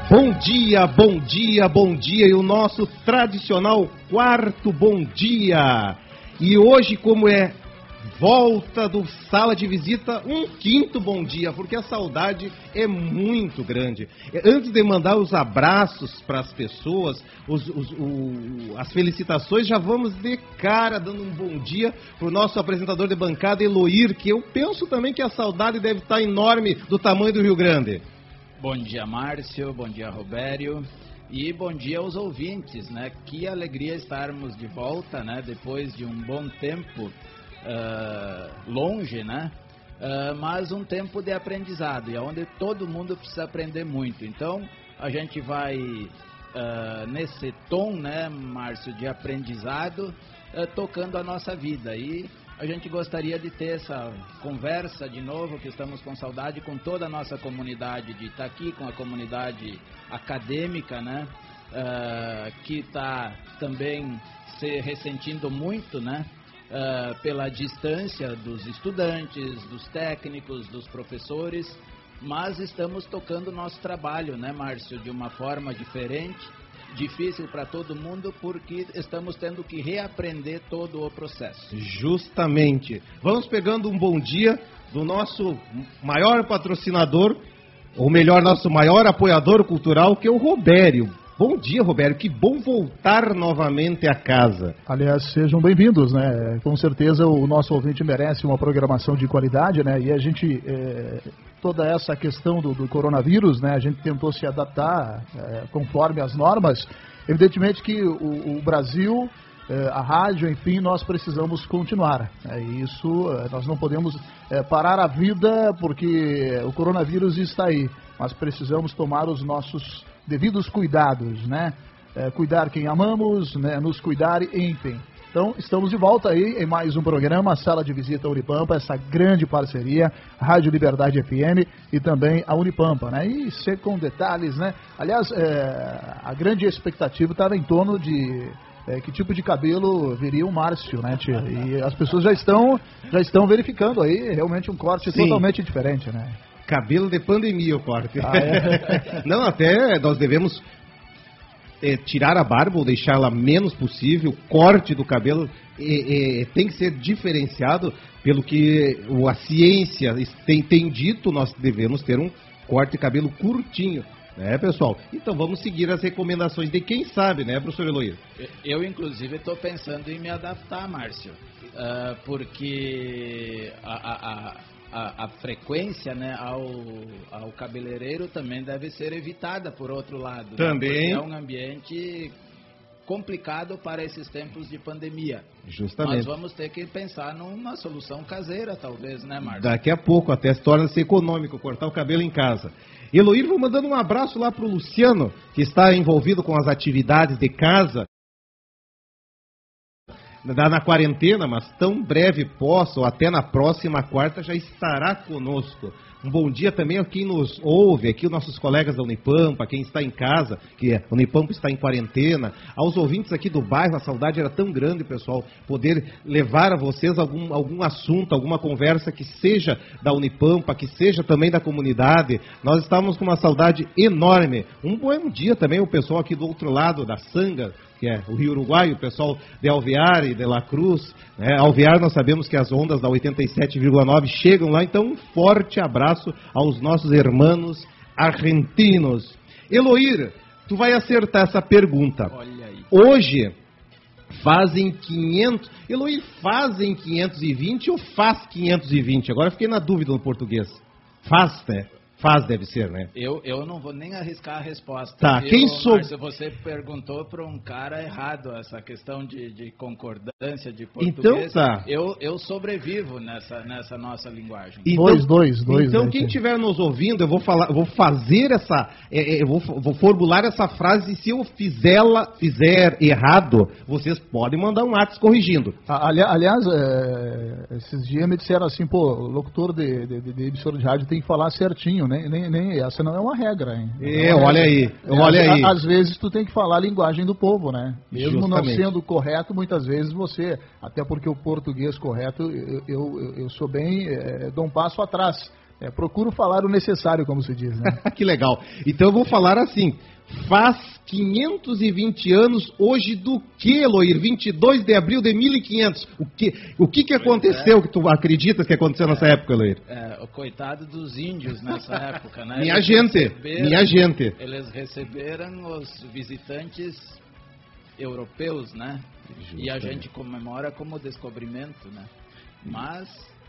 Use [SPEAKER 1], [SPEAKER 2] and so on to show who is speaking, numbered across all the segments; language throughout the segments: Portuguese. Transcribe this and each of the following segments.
[SPEAKER 1] Bom dia, bom dia, bom dia, e o nosso tradicional quarto bom dia. E hoje, como é volta do sala de visita, um quinto bom dia, porque a saudade é muito grande. Antes de mandar os abraços para as pessoas, as felicitações, já vamos de cara dando um bom dia para o nosso apresentador de bancada, Eloir, que eu penso também que a saudade deve estar enorme do tamanho do Rio Grande.
[SPEAKER 2] Bom dia, Márcio, bom dia, Robério, e bom dia aos ouvintes, né? Que alegria estarmos de volta, né? Depois de um bom tempo longe, né? Mas um tempo de aprendizado, e onde todo mundo precisa aprender muito. Então, a gente vai nesse tom, né, Márcio, de aprendizado, tocando a nossa vida. E a gente gostaria de ter essa conversa de novo, que estamos com saudade, com toda a nossa comunidade, de estar aqui com a comunidade acadêmica, né? Que está também se ressentindo muito, né? Pela distância dos estudantes, dos técnicos, dos professores, mas estamos tocando o nosso trabalho, né, Márcio, de uma forma diferente, difícil para todo mundo, porque estamos tendo que reaprender todo o processo.
[SPEAKER 1] Justamente. Vamos pegando um bom dia do nosso maior patrocinador, ou melhor, nosso maior apoiador cultural, que é o Robério. Bom dia, Robério. Que bom voltar novamente a casa.
[SPEAKER 3] Aliás, sejam bem-vindos, né? Com certeza o nosso ouvinte merece uma programação de qualidade, né? E a gente, toda essa questão do coronavírus, né? A gente tentou se adaptar conforme as normas. Evidentemente que o Brasil, a rádio, enfim, nós precisamos continuar. E isso, nós não podemos parar a vida porque o coronavírus está aí. Mas precisamos tomar os nossos devidos cuidados, né? Cuidar quem amamos, né? Nos cuidar, enfim. Então, estamos de volta aí em mais um programa, Sala de Visita Unipampa, essa grande parceria, Rádio Liberdade FM e também a Unipampa, né? E ser com detalhes, né? Aliás, a grande expectativa estava em torno de que tipo de cabelo viria o Márcio, né, tia? E as pessoas já estão verificando aí realmente um corte totalmente diferente, né?
[SPEAKER 1] Cabelo de pandemia o corte. Não, até nós devemos tirar a barba ou deixá-la menos possível. O corte do cabelo tem que ser diferenciado pelo que a ciência tem dito. Nós devemos ter um corte de cabelo curtinho, né, pessoal? Então vamos seguir as recomendações de quem sabe, né, professor Eloir?
[SPEAKER 2] Eu, inclusive, estou pensando em me adaptar, Márcio, porque a frequência, né, ao cabeleireiro também deve ser evitada, por outro lado.
[SPEAKER 1] Também.
[SPEAKER 2] Né? É um ambiente complicado para esses tempos de pandemia.
[SPEAKER 1] Justamente.
[SPEAKER 2] Nós vamos ter que pensar numa solução caseira, talvez, né, Márcio?
[SPEAKER 1] Daqui a pouco até torna-se econômico cortar o cabelo em casa. Eloir, vou mandando um abraço lá para o Luciano, que está envolvido com as atividades de casa, na quarentena, mas tão breve possa, ou até na próxima quarta, já estará conosco. Um bom dia também a quem nos ouve, aqui os nossos colegas da Unipampa, quem está em casa, que a Unipampa está em quarentena, aos ouvintes aqui do bairro. A saudade era tão grande, pessoal, poder levar a vocês algum assunto, alguma conversa que seja da Unipampa, que seja também da comunidade. Nós estamos com uma saudade enorme. Um bom dia também o pessoal aqui do outro lado da Sanga, que é o Rio Uruguai, o pessoal de Alvear e de La Cruz, né? Alvear, nós sabemos que as ondas da 87,9 chegam lá, então um forte abraço aos nossos irmãos argentinos. Eloir, tu vai acertar essa pergunta.
[SPEAKER 2] Olha aí.
[SPEAKER 1] Hoje fazem 500... Eloir, fazem 520 ou faz 520? Agora fiquei na dúvida no português. Faz, né? Faz, deve ser, né?
[SPEAKER 2] Eu não vou nem arriscar a resposta.
[SPEAKER 1] Tá, quem sou...
[SPEAKER 2] Márcio, você perguntou para um cara errado essa questão de concordância de português.
[SPEAKER 1] Então tá.
[SPEAKER 2] Eu sobrevivo nessa nossa linguagem.
[SPEAKER 3] Então, dois.
[SPEAKER 1] Então
[SPEAKER 3] né,
[SPEAKER 1] quem estiver nos ouvindo, eu vou fazer essa... vou formular essa frase, e se eu fizer errado, vocês podem mandar um WhatsApp corrigindo.
[SPEAKER 3] Aliás, esses dias me disseram assim, pô, o locutor de emissora de rádio tem que falar certinho, né? Nem essa não é uma regra, hein?
[SPEAKER 1] Olha aí.
[SPEAKER 3] Às vezes tu tem que falar a linguagem do povo, né? Mesmo
[SPEAKER 1] Justamente.
[SPEAKER 3] não sendo correto, muitas vezes você, até porque o português correto, eu sou bem, dou um passo atrás. Procuro falar o necessário, como se diz, né?
[SPEAKER 1] Que legal. Então eu vou falar assim, faz 520 anos hoje do que, Eloir? 22 de abril de 1500. O que aconteceu que tu acreditas que aconteceu nessa época, Eloir?
[SPEAKER 2] O coitado dos índios nessa época, né?
[SPEAKER 1] Minha gente.
[SPEAKER 2] Eles receberam os visitantes europeus, né? E a gente comemora como descobrimento, né? Mas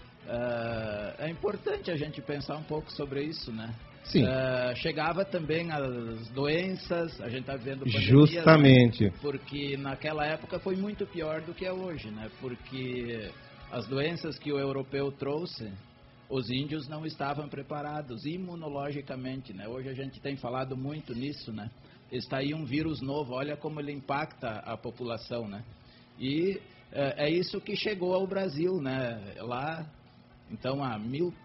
[SPEAKER 2] é importante a gente pensar um pouco sobre isso, né?
[SPEAKER 1] Sim.
[SPEAKER 2] Chegava também as doenças, a gente está vendo pandemias,
[SPEAKER 1] justamente,
[SPEAKER 2] né? Porque naquela época foi muito pior do que é hoje, né? Porque as doenças que o europeu trouxe, os índios não estavam preparados imunologicamente, né? Hoje a gente tem falado muito nisso, né? Está aí um vírus novo, olha como ele impacta a população, né? E é isso que chegou ao Brasil, né? Lá, então, há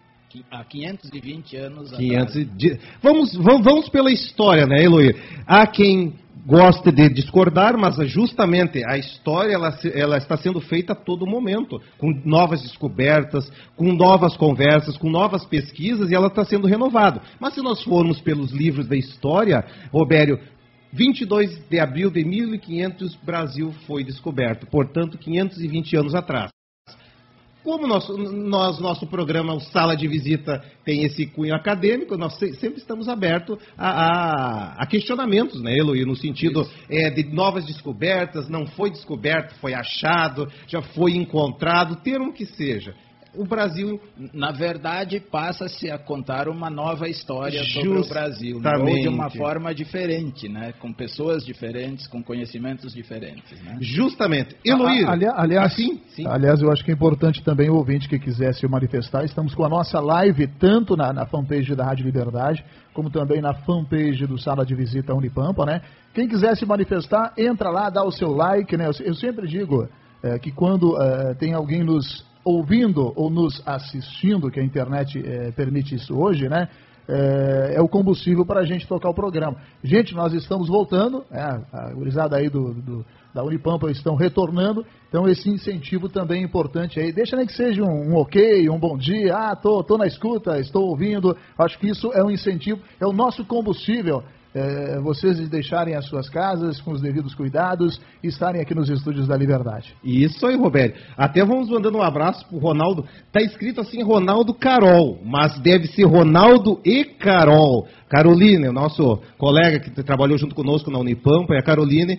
[SPEAKER 2] 520 anos atrás.
[SPEAKER 1] Vamos pela história, né, Eloir? Há quem goste de discordar, mas justamente a história ela está sendo feita a todo momento, com novas descobertas, com novas conversas, com novas pesquisas, e ela está sendo renovada. Mas se nós formos pelos livros da história, Robério, 22 de abril de 1500, Brasil foi descoberto, portanto, 520 anos atrás. Como nosso programa, o Sala de Visita, tem esse cunho acadêmico, nós sempre estamos abertos a questionamentos, né, Eloy? No sentido de novas descobertas, não foi descoberto, foi achado, já foi encontrado, termo que seja. O Brasil,
[SPEAKER 2] na verdade, passa-se a contar uma nova história sobre o Brasil, né? Ou de uma forma diferente, né? Com pessoas diferentes, com conhecimentos diferentes, né?
[SPEAKER 1] Justamente. Eloir,
[SPEAKER 3] aliás, eu acho que é importante também o ouvinte que quiser se manifestar. Estamos com a nossa live tanto na fanpage da Rádio Liberdade, como também na fanpage do Sala de Visita Unipampa, né? Quem quiser se manifestar, entra lá, dá o seu like, né? Eu sempre digo que quando tem alguém nos ouvindo ou nos assistindo, que a internet permite isso hoje, né? É o combustível para a gente tocar o programa. Gente, nós estamos voltando, a gurizada aí da Unipampa estão retornando, então esse incentivo também é importante aí. Deixa nem que seja um ok, um bom dia, tô na escuta, estou ouvindo. Acho que isso é um incentivo, é o nosso combustível. Vocês deixarem as suas casas com os devidos cuidados e estarem aqui nos estúdios da Liberdade.
[SPEAKER 1] Isso aí, Roberto. Até vamos mandando um abraço pro Ronaldo. Tá escrito assim Ronaldo Carol, mas deve ser Ronaldo e Carol. Caroline, o nosso colega que trabalhou junto conosco na Unipampa, é a Caroline,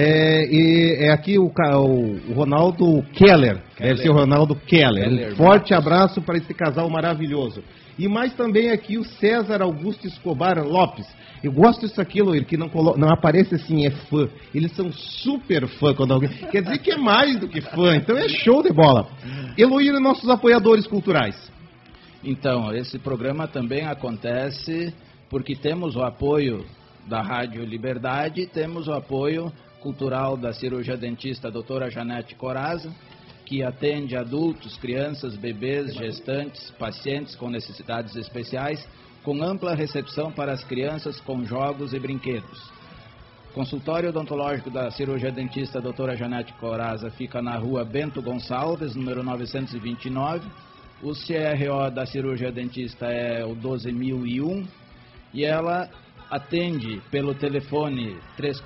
[SPEAKER 1] e é aqui o Ronaldo Keller. Deve ser o Ronaldo Keller. Um forte abraço para esse casal maravilhoso. E mais também aqui o César Augusto Escobar Lopes. Eu gosto disso aqui, Loir, que não aparece assim, é fã. Eles são super fã quando alguém... Quer dizer que é mais do que fã, então é show de bola. Eloir, nossos apoiadores culturais.
[SPEAKER 2] Então, esse programa também acontece porque temos o apoio da Rádio Liberdade, temos o apoio cultural da cirurgia dentista doutora Janete Coraza, que atende adultos, crianças, bebês, gestantes, pacientes com necessidades especiais, com ampla recepção para as crianças com jogos e brinquedos. Consultório odontológico da cirurgia dentista doutora Janete Coraza fica na rua Bento Gonçalves, número 929. O CRO da cirurgia dentista é o 12.001 e ela atende pelo telefone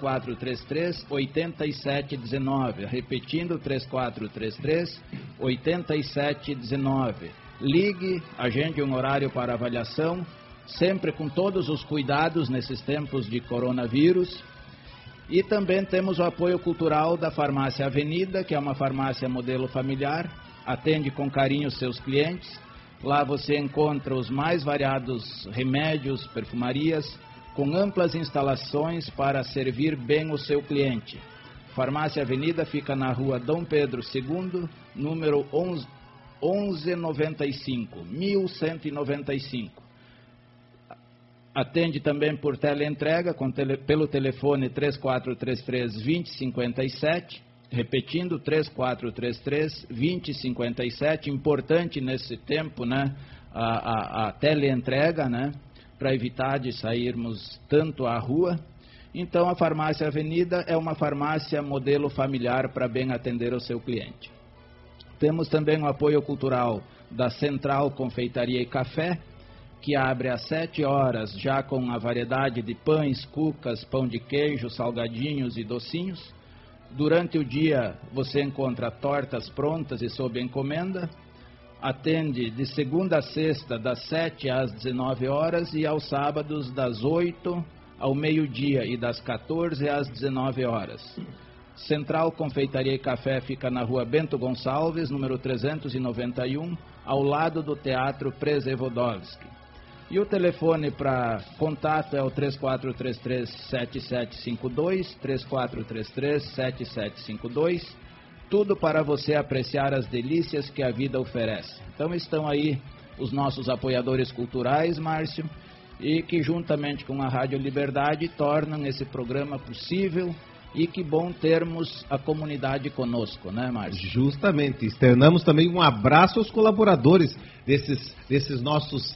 [SPEAKER 2] 3433-8719, repetindo 3433-8719. Ligue, agende um horário para avaliação, sempre com todos os cuidados nesses tempos de coronavírus. E também temos o apoio cultural da Farmácia Avenida, que é uma farmácia modelo familiar, atende com carinho seus clientes. Lá você encontra os mais variados remédios, perfumarias, com amplas instalações para servir bem o seu cliente. Farmácia Avenida fica na rua Dom Pedro II, número 1195. Atende também por teleentrega, pelo telefone 3433-2057, repetindo 3433-2057. Importante nesse tempo, né, a teleentrega, né, para evitar de sairmos tanto à rua. Então a Farmácia Avenida é uma farmácia modelo familiar para bem atender o seu cliente. Temos também o apoio cultural da Central Confeitaria e Café, que abre às 7 horas, já com a variedade de pães, cucas, pão de queijo, salgadinhos e docinhos. Durante o dia você encontra tortas prontas e sob encomenda. Atende de segunda a sexta, das 7 às 19 horas e aos sábados das 8 ao meio-dia e das 14 às 19 horas. Central Confeitaria e Café fica na rua Bento Gonçalves, número 391, ao lado do Teatro Przewodzowski. E o telefone para contato é o 3433-7752, 3433-7752, tudo para você apreciar as delícias que a vida oferece. Então estão aí os nossos apoiadores culturais, Márcio, e que juntamente com a Rádio Liberdade tornam esse programa possível. E que bom termos a comunidade conosco, né, Márcio?
[SPEAKER 1] Justamente. Externamos também um abraço aos colaboradores desses nossos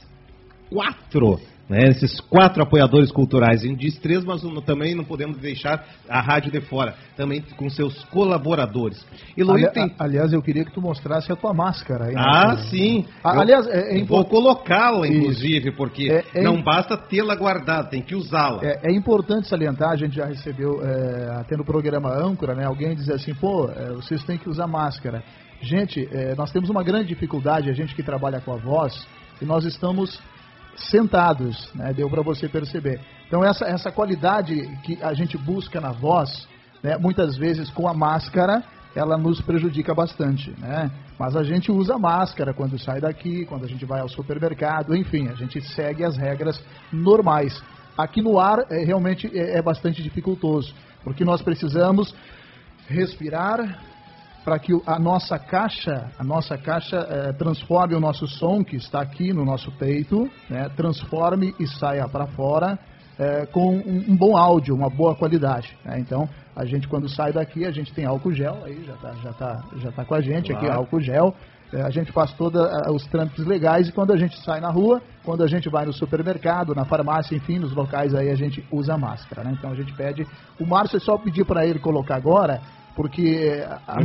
[SPEAKER 1] 4, né, esses 4 apoiadores culturais. A gente diz 3, mas também não podemos deixar a rádio de fora, também com seus colaboradores.
[SPEAKER 3] Aliás, eu queria que tu mostrasse a tua máscara. Aí,
[SPEAKER 1] sim.
[SPEAKER 3] Aliás,
[SPEAKER 1] vou colocá-la, inclusive, porque não basta tê-la guardada, tem que usá-la.
[SPEAKER 3] É importante salientar, a gente já recebeu, até no programa Âncora, né, alguém diz assim, vocês têm que usar máscara. Gente, nós temos uma grande dificuldade, a gente que trabalha com a voz, e nós estamos sentados, né? Deu para você perceber. Então essa qualidade que a gente busca na voz, né, muitas vezes com a máscara, ela nos prejudica bastante, né? Mas a gente usa máscara quando sai daqui, quando a gente vai ao supermercado, enfim, a gente segue as regras normais. Aqui no ar realmente é bastante dificultoso, porque nós precisamos respirar para que a nossa caixa transforme o nosso som que está aqui no nosso peito, né, transforme e saia para fora com um bom áudio, uma boa qualidade, né? Então, a gente quando sai daqui, a gente tem álcool gel, aí já tá com a gente, claro. Aqui álcool gel, a gente faz todos os trâmites legais e quando a gente sai na rua, quando a gente vai no supermercado, na farmácia, enfim, nos locais aí a gente usa máscara, né? Então a gente pede, o Márcio é só pedir para ele colocar agora, porque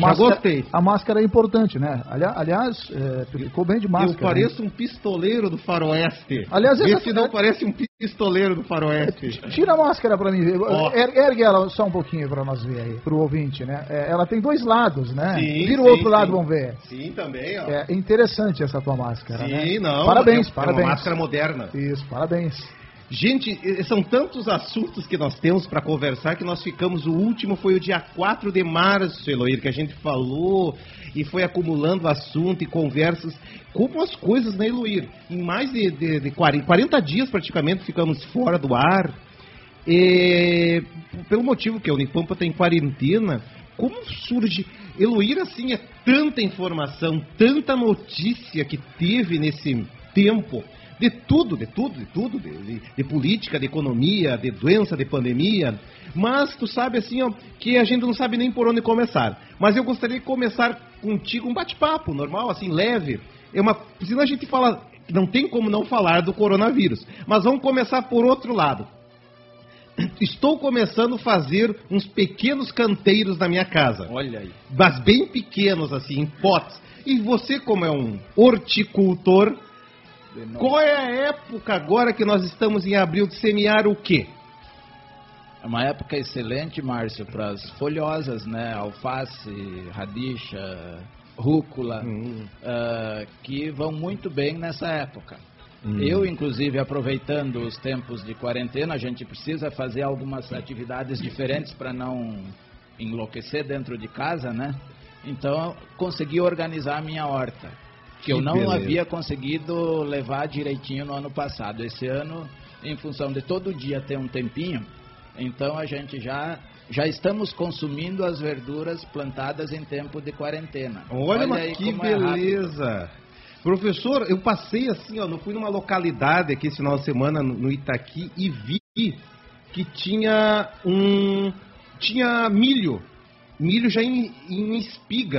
[SPEAKER 3] a máscara é importante, né? Aliás, ficou bem de máscara.
[SPEAKER 1] Eu pareço um pistoleiro do faroeste.
[SPEAKER 3] Aliás,
[SPEAKER 1] esse não parece um pistoleiro do faroeste.
[SPEAKER 3] Tira a máscara para mim ver. Ergue ela só um pouquinho para nós ver aí, para o ouvinte, né? Ela tem 2 lados, né?
[SPEAKER 1] Sim,
[SPEAKER 3] vira o outro lado, vamos ver.
[SPEAKER 1] Sim, também, ó.
[SPEAKER 3] É interessante essa tua máscara, né?
[SPEAKER 1] Sim, não.
[SPEAKER 3] Parabéns.
[SPEAKER 1] É uma máscara moderna.
[SPEAKER 3] Isso, parabéns.
[SPEAKER 1] Gente, são tantos assuntos que nós temos para conversar que nós ficamos, o último foi o dia 4 de março, Eloir, que a gente falou e foi acumulando assunto e conversas. Como as coisas, né, Eloir? Em mais de 40 dias praticamente ficamos fora do ar. Pelo motivo que a Unipampa está em quarentena, como surge... Eloir, assim, é tanta informação, tanta notícia que teve nesse tempo... De tudo, de política, de economia, de doença, de pandemia, mas tu sabe assim, ó, que a gente não sabe nem por onde começar. Mas eu gostaria de começar contigo um bate-papo normal, assim, leve. Senão a gente fala, não tem como não falar do coronavírus, mas vamos começar por outro lado. Estou começando a fazer uns pequenos canteiros na minha casa.
[SPEAKER 2] Olha aí.
[SPEAKER 1] Mas bem pequenos, assim, em potes. E você, como é um horticultor... Qual é a época agora que nós estamos em abril de semear o quê?
[SPEAKER 2] É uma época excelente, Márcio, para as folhosas, né? Alface, radicha, rúcula, que vão muito bem nessa época. Eu, inclusive, aproveitando os tempos de quarentena, a gente precisa fazer algumas atividades diferentes para não enlouquecer dentro de casa, né? Então, consegui organizar a minha horta. Que eu não havia conseguido levar direitinho no ano passado. Esse ano, em função de todo dia ter um tempinho, então a gente já estamos consumindo as verduras plantadas em tempo de quarentena.
[SPEAKER 1] Olha mas que beleza! Professor, eu passei assim, ó, fui numa localidade aqui esse final de semana no Itaqui e vi que tinha milho já em espiga.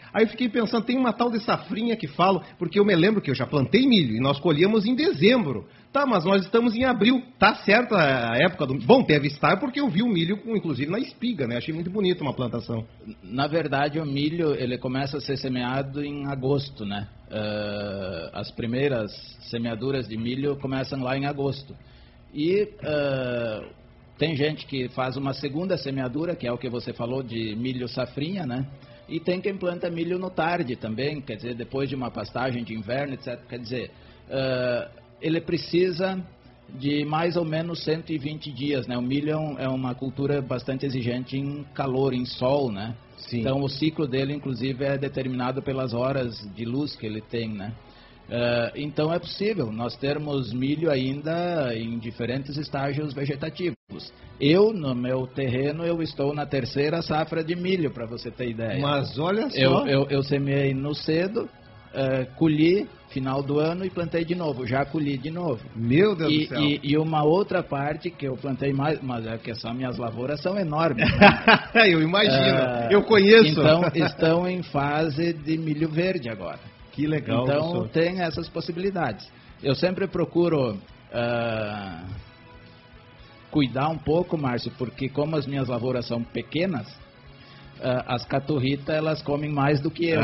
[SPEAKER 1] Aí eu fiquei pensando, tem uma tal de safrinha que falo, porque eu me lembro que eu já plantei milho e nós colhíamos em dezembro. Tá, mas nós estamos em abril. Tá certo a época do... Bom, deve estar porque eu vi o milho, inclusive, na espiga, né? Achei muito bonito uma plantação.
[SPEAKER 2] Na verdade, o milho, ele começa a ser semeado em agosto, né? As primeiras semeaduras de milho começam lá em agosto. E tem gente que faz uma segunda semeadura, que é o que você falou de milho safrinha, né? E tem quem planta milho no tarde também, quer dizer, depois de uma pastagem de inverno, etc. Quer dizer, ele precisa de mais ou menos 120 dias, né? O milho é uma cultura bastante exigente em calor, em sol, né?
[SPEAKER 1] Sim.
[SPEAKER 2] Então o ciclo dele, inclusive, é determinado pelas horas de luz que ele tem, né? Então é possível nós termos milho ainda em diferentes estágios vegetativos. Eu, no meu terreno, eu estou na 3ª safra de milho, para você ter ideia.
[SPEAKER 1] Mas olha só...
[SPEAKER 2] Eu semeei no cedo, colhi final do ano e plantei de novo, já colhi de novo.
[SPEAKER 1] Meu Deus do céu.
[SPEAKER 2] E uma outra parte que eu plantei mais, mas é que as minhas lavouras são enormes.
[SPEAKER 1] Eu imagino, eu conheço.
[SPEAKER 2] Então estão em fase de milho verde agora.
[SPEAKER 1] Que legal.
[SPEAKER 2] Então
[SPEAKER 1] professor.
[SPEAKER 2] tem essas possibilidades. Eu sempre procuro cuidar um pouco, Márcio, porque como as minhas lavouras são pequenas, as caturritas elas comem mais do que eu.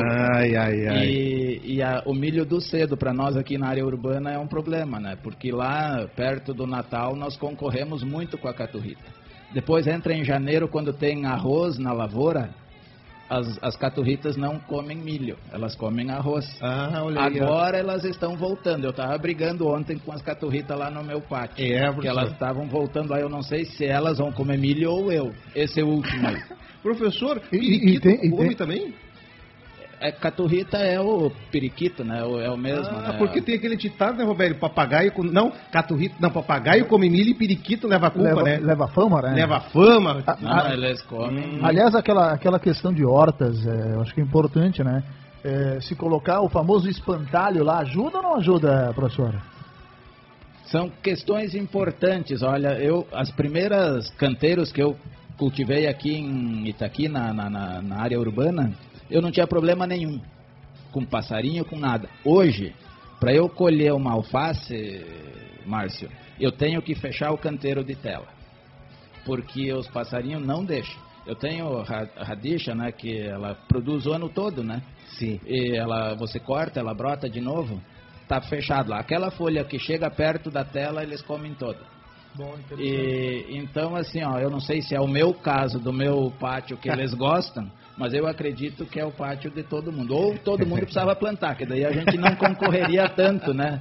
[SPEAKER 2] E o milho do cedo para nós aqui na área urbana é um problema, né? Porque lá perto do Natal nós concorremos muito com a caturrita. Depois entra em janeiro, quando tem arroz na lavoura, as caturritas não comem milho, elas comem arroz.
[SPEAKER 1] Olha aí,
[SPEAKER 2] agora elas estão voltando. Eu estava brigando ontem com as caturritas lá no meu pátio. Porque elas estavam voltando lá, eu não sei se elas vão comer milho ou eu. Esse é o último aí.
[SPEAKER 1] Professor, periquito come também?
[SPEAKER 2] Caturrita é o periquito, né? É o mesmo, né?
[SPEAKER 1] Porque tem aquele ditado, né, Roberto? Papagaio... papagaio come milho e periquito leva culpa, né?
[SPEAKER 3] Leva fama, né?
[SPEAKER 1] Leva fama.
[SPEAKER 2] Não, eles comem...
[SPEAKER 3] Aliás, aquela questão de hortas, eu acho que é importante, né? Se colocar o famoso espantalho lá, ajuda ou não ajuda, professora?
[SPEAKER 2] São questões importantes. Olha, as primeiras canteiros que eu cultivei aqui em Itaqui, na área urbana, eu não tinha problema nenhum com passarinho, com nada. Hoje, para eu colher uma alface, Márcio, eu tenho que fechar o canteiro de tela, porque os passarinhos não deixam. Eu tenho radicha, né, que ela produz o ano todo, né?
[SPEAKER 1] Sim.
[SPEAKER 2] E você corta, ela brota de novo, tá fechado lá. Aquela folha que chega perto da tela, eles comem toda.
[SPEAKER 3] Bom,
[SPEAKER 2] então, assim, eu não sei se é o meu caso do meu pátio que eles gostam, mas eu acredito que é o pátio de todo mundo. Ou todo mundo precisava plantar, que daí a gente não concorreria tanto, né?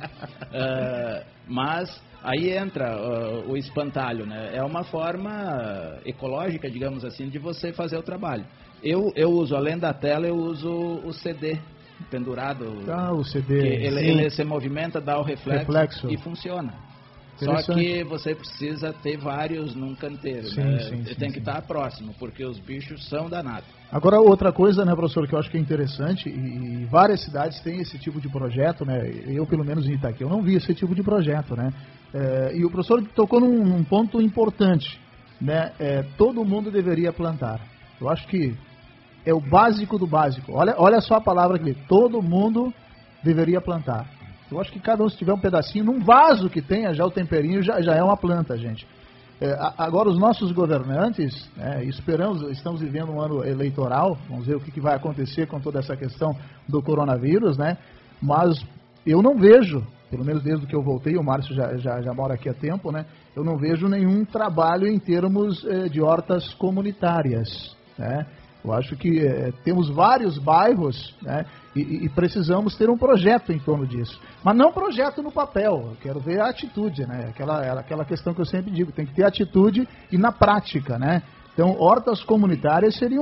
[SPEAKER 2] Mas aí entra o espantalho, né? É uma forma ecológica, digamos assim, de você fazer o trabalho. Eu uso, além da tela, eu uso o CD pendurado.
[SPEAKER 3] O CD.
[SPEAKER 2] Ele se movimenta, dá o reflexo. E funciona. Só que você precisa ter vários num canteiro, né? Tem que estar próximo, porque os bichos são danados.
[SPEAKER 3] Agora, outra coisa, né, professor, que eu acho que é interessante, e várias cidades têm esse tipo de projeto, né? Eu, pelo menos em Itaqui, eu não vi esse tipo de projeto, né? E o professor tocou num ponto importante, né? Todo mundo deveria plantar. Eu acho que é o básico do básico. Olha só a palavra aqui, todo mundo deveria plantar. Eu acho que cada um, se tiver um pedacinho, num vaso que tenha já o temperinho, já é uma planta, gente. Agora, os nossos governantes, estamos vivendo um ano eleitoral, vamos ver o que vai acontecer com toda essa questão do coronavírus, né? Mas eu não vejo, pelo menos desde que eu voltei, o Márcio já mora aqui há tempo, né? Eu não vejo nenhum trabalho em termos de hortas comunitárias, né? Eu acho que temos vários bairros, né, e precisamos ter um projeto em torno disso. Mas não um projeto no papel, eu quero ver a atitude, né? Aquela questão que eu sempre digo, tem que ter atitude e na prática, né? Então, hortas comunitárias seria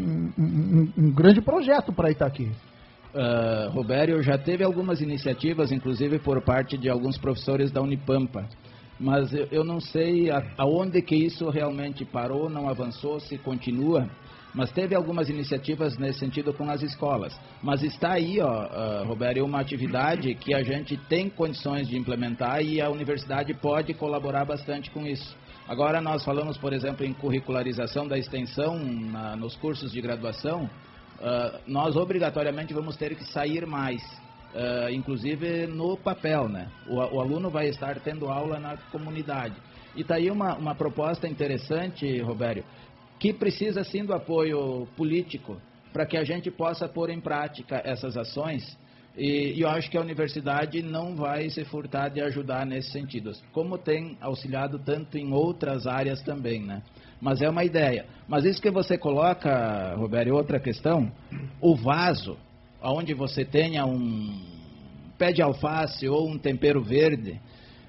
[SPEAKER 3] um grande projeto para Itaqui.
[SPEAKER 2] Robério, já teve algumas iniciativas, inclusive por parte de alguns professores da Unipampa. Mas eu não sei aonde que isso realmente parou, não avançou, se continua. Mas teve algumas iniciativas nesse sentido com as escolas. Mas está aí, Roberto, uma atividade que a gente tem condições de implementar e a universidade pode colaborar bastante com isso. Agora nós falamos, por exemplo, em curricularização da extensão nos cursos de graduação, nós obrigatoriamente vamos ter que sair mais, inclusive no papel, né? O aluno vai estar tendo aula na comunidade. E está aí uma proposta interessante, Robério, que precisa sim do apoio político para que a gente possa pôr em prática essas ações. E eu acho que a universidade não vai se furtar de ajudar nesse sentido, como tem auxiliado tanto em outras áreas também, né? Mas é uma ideia. Mas isso que você coloca, Roberto, outra questão, o vaso, onde você tenha um pé de alface ou um tempero verde,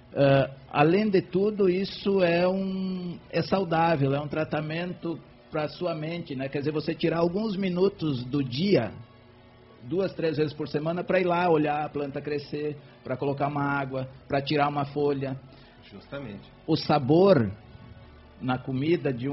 [SPEAKER 2] além de tudo, isso é saudável, é um tratamento para a sua mente, né? Quer dizer, você tirar alguns minutos do dia, 2, 3 vezes por semana, para ir lá olhar a planta crescer, para colocar uma água, para tirar uma folha.
[SPEAKER 1] Justamente.
[SPEAKER 2] O sabor na comida de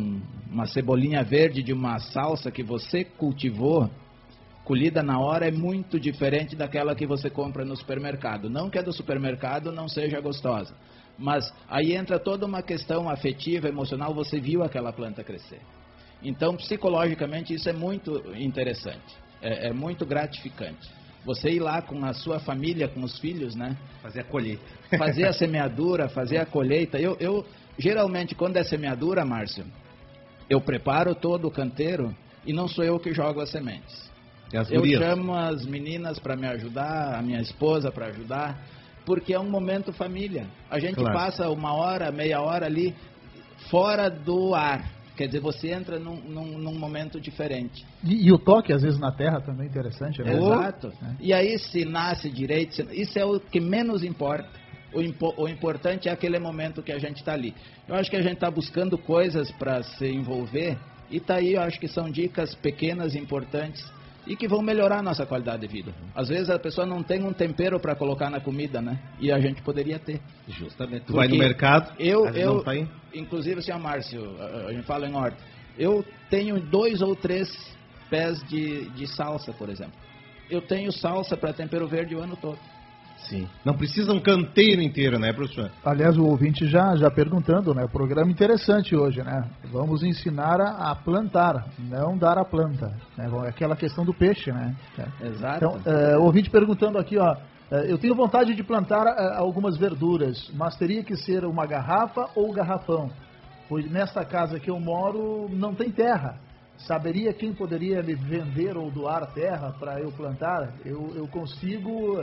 [SPEAKER 2] uma cebolinha verde, de uma salsa que você cultivou, colhida na hora, é muito diferente daquela que você compra no supermercado. Não que a do supermercado não seja gostosa, mas aí entra toda uma questão afetiva, emocional, você viu aquela planta crescer. Então, psicologicamente, isso é muito interessante. É muito gratificante. Você ir lá com a sua família, com os filhos, né?
[SPEAKER 1] Fazer a colheita.
[SPEAKER 2] Fazer a semeadura, fazer a colheita. Eu geralmente, quando é semeadura, Márcio, eu preparo todo o canteiro e não sou eu que jogo as sementes. Eu chamo as meninas para me ajudar, a minha esposa para ajudar, porque é um momento família. A gente passa 1 hora, meia hora ali fora do ar. Quer dizer, você entra num momento diferente.
[SPEAKER 3] E o toque, às vezes, na terra também é interessante, né?
[SPEAKER 2] Exato. E aí, se nasce direito, isso é o que menos importa. O importante é aquele momento que a gente está ali. Eu acho que a gente está buscando coisas para se envolver, e está aí, eu acho que são dicas pequenas, importantes, e que vão melhorar a nossa qualidade de vida. Às vezes a pessoa não tem um tempero para colocar na comida, né? E a gente poderia ter.
[SPEAKER 1] Justamente. Tu vai no mercado,
[SPEAKER 2] não tá aí. Inclusive, senhor Márcio, a gente fala em horta, eu tenho 2 ou 3 pés de salsa, por exemplo. Eu tenho salsa para tempero verde o ano todo.
[SPEAKER 1] Sim. Não precisa um canteiro inteiro, né, professor?
[SPEAKER 3] Aliás, o ouvinte já perguntando, né? Programa interessante hoje, né? Vamos ensinar a plantar, não dar a planta. Né? Aquela questão do peixe, né?
[SPEAKER 2] Exato.
[SPEAKER 3] Então, o ouvinte perguntando aqui, ó. Eu tenho vontade de plantar algumas verduras, mas teria que ser uma garrafa ou garrafão? Pois nesta casa que eu moro não tem terra. Saberia quem poderia me vender ou doar terra para eu plantar? Eu consigo...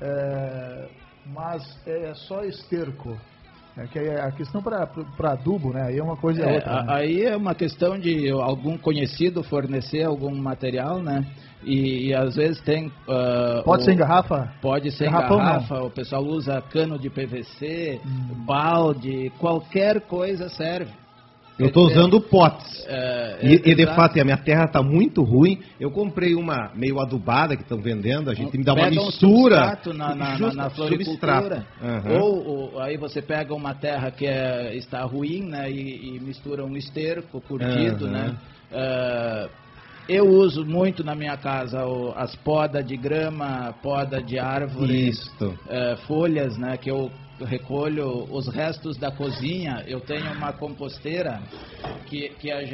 [SPEAKER 3] mas é só esterco. Que é a questão para adubo, né? Aí é uma coisa e outra. Né?
[SPEAKER 2] Aí é uma questão de algum conhecido fornecer algum material, né? E às vezes tem...
[SPEAKER 3] pode ser em garrafa?
[SPEAKER 2] Pode ser em garrafa, não. O pessoal usa cano de PVC, balde, qualquer coisa serve.
[SPEAKER 1] Eu estou usando potes. E de fato, a minha terra está muito ruim. Eu comprei uma meio adubada que estão vendendo. A gente me dá uma mistura.
[SPEAKER 2] Na floricultura. Ou aí você pega uma terra que está ruim, né? E mistura um esterco curtido, né? Eu uso muito na minha casa as podas de grama, poda de árvore, folhas, né? Que eu recolho os restos da cozinha. Eu tenho uma composteira que a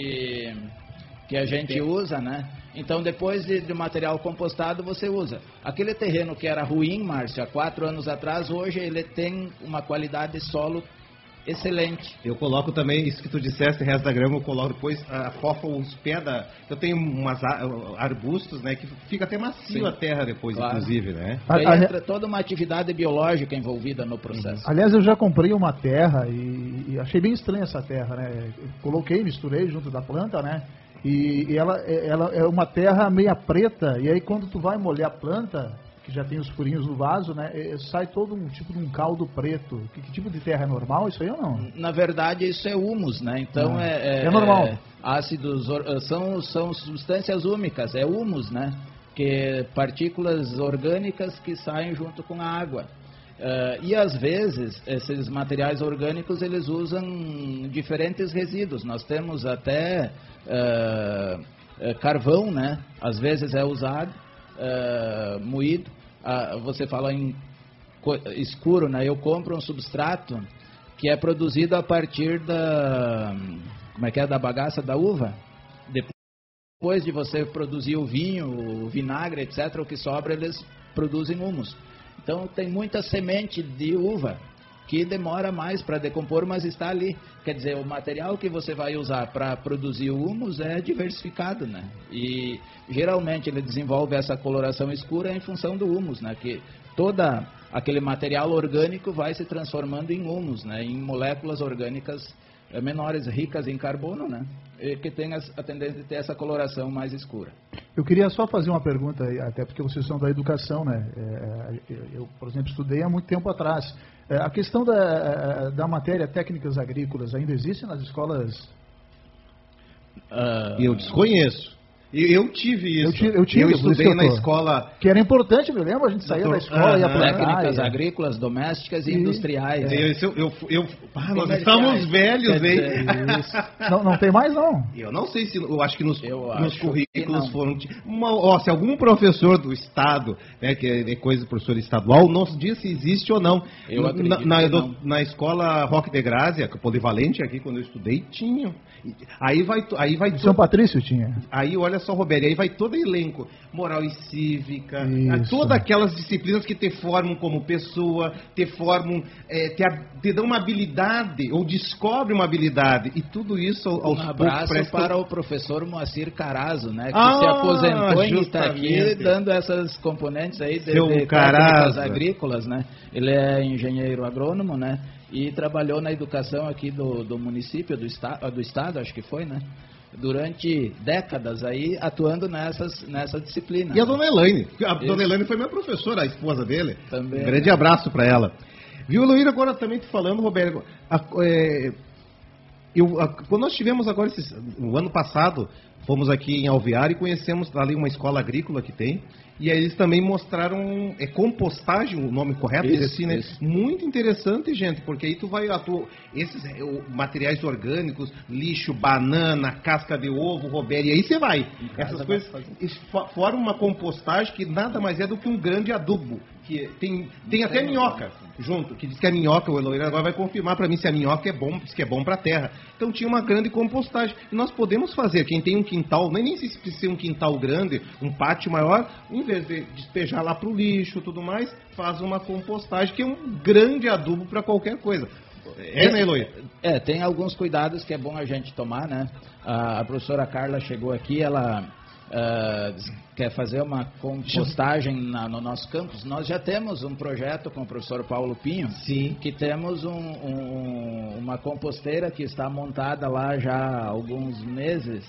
[SPEAKER 2] gente usa, né? Então, depois de material compostado, você usa. Aquele terreno que era ruim, Márcio, há 4 anos atrás, hoje ele tem uma qualidade de solo excelente.
[SPEAKER 1] Eu coloco também, isso que tu disseste, resto da grama, eu coloco depois, fofo os pés eu tenho umas arbustos, né, que fica até macio a terra depois, inclusive, né?
[SPEAKER 2] Aí entra toda uma atividade biológica envolvida no processo.
[SPEAKER 3] Aliás, eu já comprei uma terra e achei bem estranha essa terra, né? Coloquei, misturei junto da planta, né? E ela é uma terra meia preta, e aí quando tu vai molhar a planta, que já tem os furinhos no vaso, né? Sai todo um tipo de um caldo preto. Que tipo de terra é normal isso aí ou não?
[SPEAKER 2] Na verdade, isso é humus, né? Então
[SPEAKER 3] é normal.
[SPEAKER 2] Ácidos são substâncias úmicas, é humus, né? Que partículas orgânicas que saem junto com a água. E às vezes esses materiais orgânicos eles usam diferentes resíduos. Nós temos até carvão, né? Às vezes é usado moído. Você fala em escuro, né? Eu compro um substrato que é produzido a partir da bagaça da uva. depois de você produzir o vinho, o vinagre, etc., o que sobra eles produzem humus. Então tem muita semente de uva que demora mais para decompor, mas está ali. Quer dizer, o material que você vai usar para produzir o humus é diversificado, né? E geralmente ele desenvolve essa coloração escura em função do humus, né? Que toda aquele material orgânico vai se transformando em humus, né? Em moléculas orgânicas menores, ricas em carbono, né? E que tem a tendência de ter essa coloração mais escura.
[SPEAKER 3] Eu queria só fazer uma pergunta, até porque vocês são da educação, né? Eu, por exemplo, estudei há muito tempo atrás. A questão da matéria técnicas agrícolas ainda existe nas escolas?
[SPEAKER 1] Eu desconheço. Eu tive isso.
[SPEAKER 3] Eu
[SPEAKER 1] estudei na escola...
[SPEAKER 3] Que era importante, me lembro, a gente saía da escola e ia plantar.
[SPEAKER 2] Técnicas agrícolas, domésticas e industriais.
[SPEAKER 1] Nós estamos velhos, hein?
[SPEAKER 3] Não tem mais, não.
[SPEAKER 1] Eu não sei se... Eu acho que nos currículos foram... se algum professor do Estado, né, que é coisa do professor estadual, não diz se existe ou não.
[SPEAKER 2] Eu acredito
[SPEAKER 1] na escola Roque de Grazia, polivalente aqui, quando eu estudei, tinha. Aí vai
[SPEAKER 3] São Patrício tinha.
[SPEAKER 1] Aí, olha só, Roberto, aí vai todo elenco, moral e cívica, todas aquelas disciplinas que te formam como pessoa, te formam, te dão uma habilidade, ou descobre uma habilidade, e tudo isso aos
[SPEAKER 2] poucos... Um abraço para o professor Moacir Carazo, né, que se aposentou e está aqui dando essas componentes aí de técnicas agrícolas, né, ele é engenheiro agrônomo, né, e trabalhou na educação aqui do município, do estado, acho que foi, né? Durante décadas aí, atuando nessa disciplina.
[SPEAKER 1] E a dona Elaine. Dona Elaine foi minha professora, a esposa dele.
[SPEAKER 2] Também,
[SPEAKER 1] um grande abraço para ela. Viu, Luíra, agora também te falando, Roberto, quando nós tivemos agora, no ano passado, fomos aqui em Alvear e conhecemos ali uma escola agrícola que tem. E aí eles também mostraram compostagem, o nome correto, assim, né? Muito interessante, gente, porque aí tu vai esses materiais orgânicos, lixo, banana, casca de ovo, Roberto, e aí você vai. Essas coisas formam uma compostagem que nada mais é do que um grande adubo. Que tem até minhoca junto, que diz que a minhoca, o Eloíra agora vai confirmar para mim se a minhoca é bom, diz que é bom para a terra. Então tinha uma grande compostagem. E nós podemos fazer, quem tem um quintal, nem se precisa ser um quintal grande, um pátio maior, em vez de despejar lá para o lixo e tudo mais, faz uma compostagem, que é um grande adubo para qualquer coisa. Né, Eloíra?
[SPEAKER 2] Tem alguns cuidados que é bom a gente tomar, né? A professora Carla chegou aqui, ela... quer fazer uma compostagem no nosso campus. Nós já temos um projeto com o professor Paulo Pinho.
[SPEAKER 1] Sim.
[SPEAKER 2] Que temos uma composteira que está montada lá já há alguns meses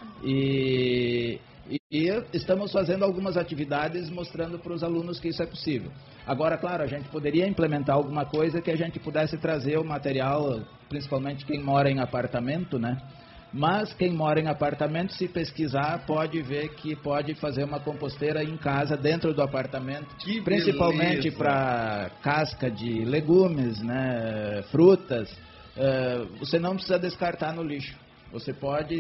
[SPEAKER 2] e estamos fazendo algumas atividades mostrando para os alunos que isso é possível. Agora, claro, a gente poderia implementar alguma coisa que a gente pudesse trazer o material, principalmente quem mora em apartamento, né? Mas quem mora em apartamento, se pesquisar, pode ver que pode fazer uma composteira em casa, dentro do apartamento, principalmente para casca de legumes, né, frutas. Você não precisa descartar no lixo. Você pode,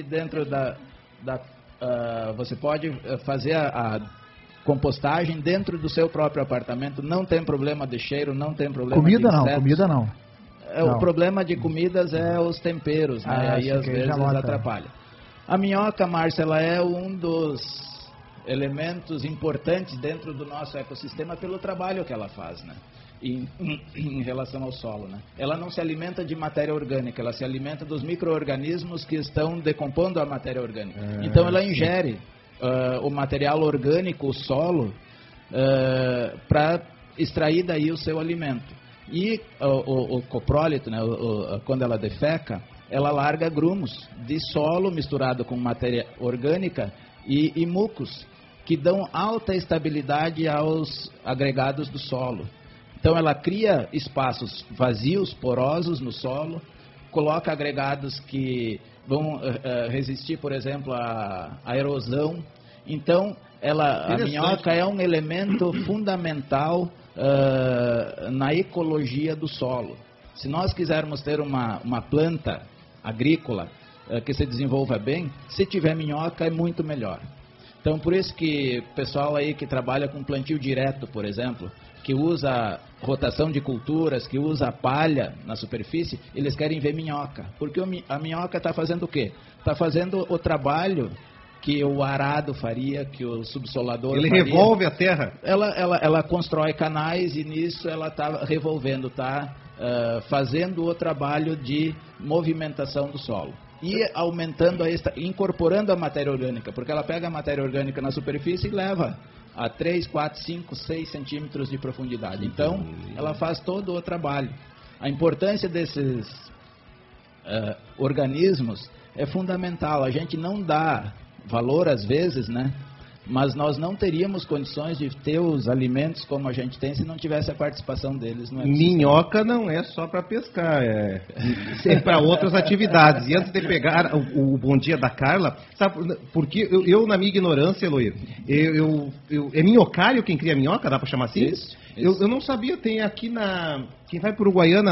[SPEAKER 2] você pode fazer a compostagem dentro do seu próprio apartamento. Não tem problema de cheiro, não tem problema de insetos.
[SPEAKER 3] Comida não.
[SPEAKER 2] O problema de comidas é os temperos, né? Aí às vezes atrapalha. A minhoca, Márcia, ela é um dos elementos importantes dentro do nosso ecossistema pelo trabalho que ela faz, né? Em relação ao solo, né? Ela não se alimenta de matéria orgânica, ela se alimenta dos micro-organismos que estão decompondo a matéria orgânica. Então ela ingere o material orgânico, o solo, para extrair daí o seu alimento. E o coprólito, né, quando ela defeca, ela larga grumos de solo misturado com matéria orgânica e mucos, que dão alta estabilidade aos agregados do solo. Então ela cria espaços vazios, porosos no solo, coloca agregados que vão resistir, por exemplo, à erosão. Então a minhoca é um elemento fundamental na ecologia do solo. Se nós quisermos ter uma planta agrícola que se desenvolva bem, se tiver minhoca é muito melhor. Então por isso que o pessoal aí que trabalha com plantio direto, por exemplo, que usa rotação de culturas, que usa palha na superfície, eles querem ver minhoca. Porque a minhoca está fazendo o quê? Está fazendo o trabalho que o arado faria, que o subsolador
[SPEAKER 1] Ele
[SPEAKER 2] faria.
[SPEAKER 1] revolve a terra?
[SPEAKER 2] Ela constrói canais e nisso ela está revolvendo, está fazendo o trabalho de movimentação do solo. E aumentando, incorporando a matéria orgânica, porque ela pega a matéria orgânica na superfície e leva a 3, 4, 5, 6 centímetros de profundidade. Então, ela faz todo o trabalho. A importância desses organismos é fundamental. A gente não dá valor às vezes, né? Mas nós não teríamos condições de ter os alimentos como a gente tem se não tivesse a participação deles no ecossistema.
[SPEAKER 1] Minhoca não é só para pescar, é para outras atividades. E antes de pegar o bom dia da Carla, sabe, porque eu na minha ignorância, Eloir, é minhocário quem cria minhoca, dá para chamar assim?
[SPEAKER 2] Isso.
[SPEAKER 1] Eu não sabia, tem aqui quem vai para Uruguaiana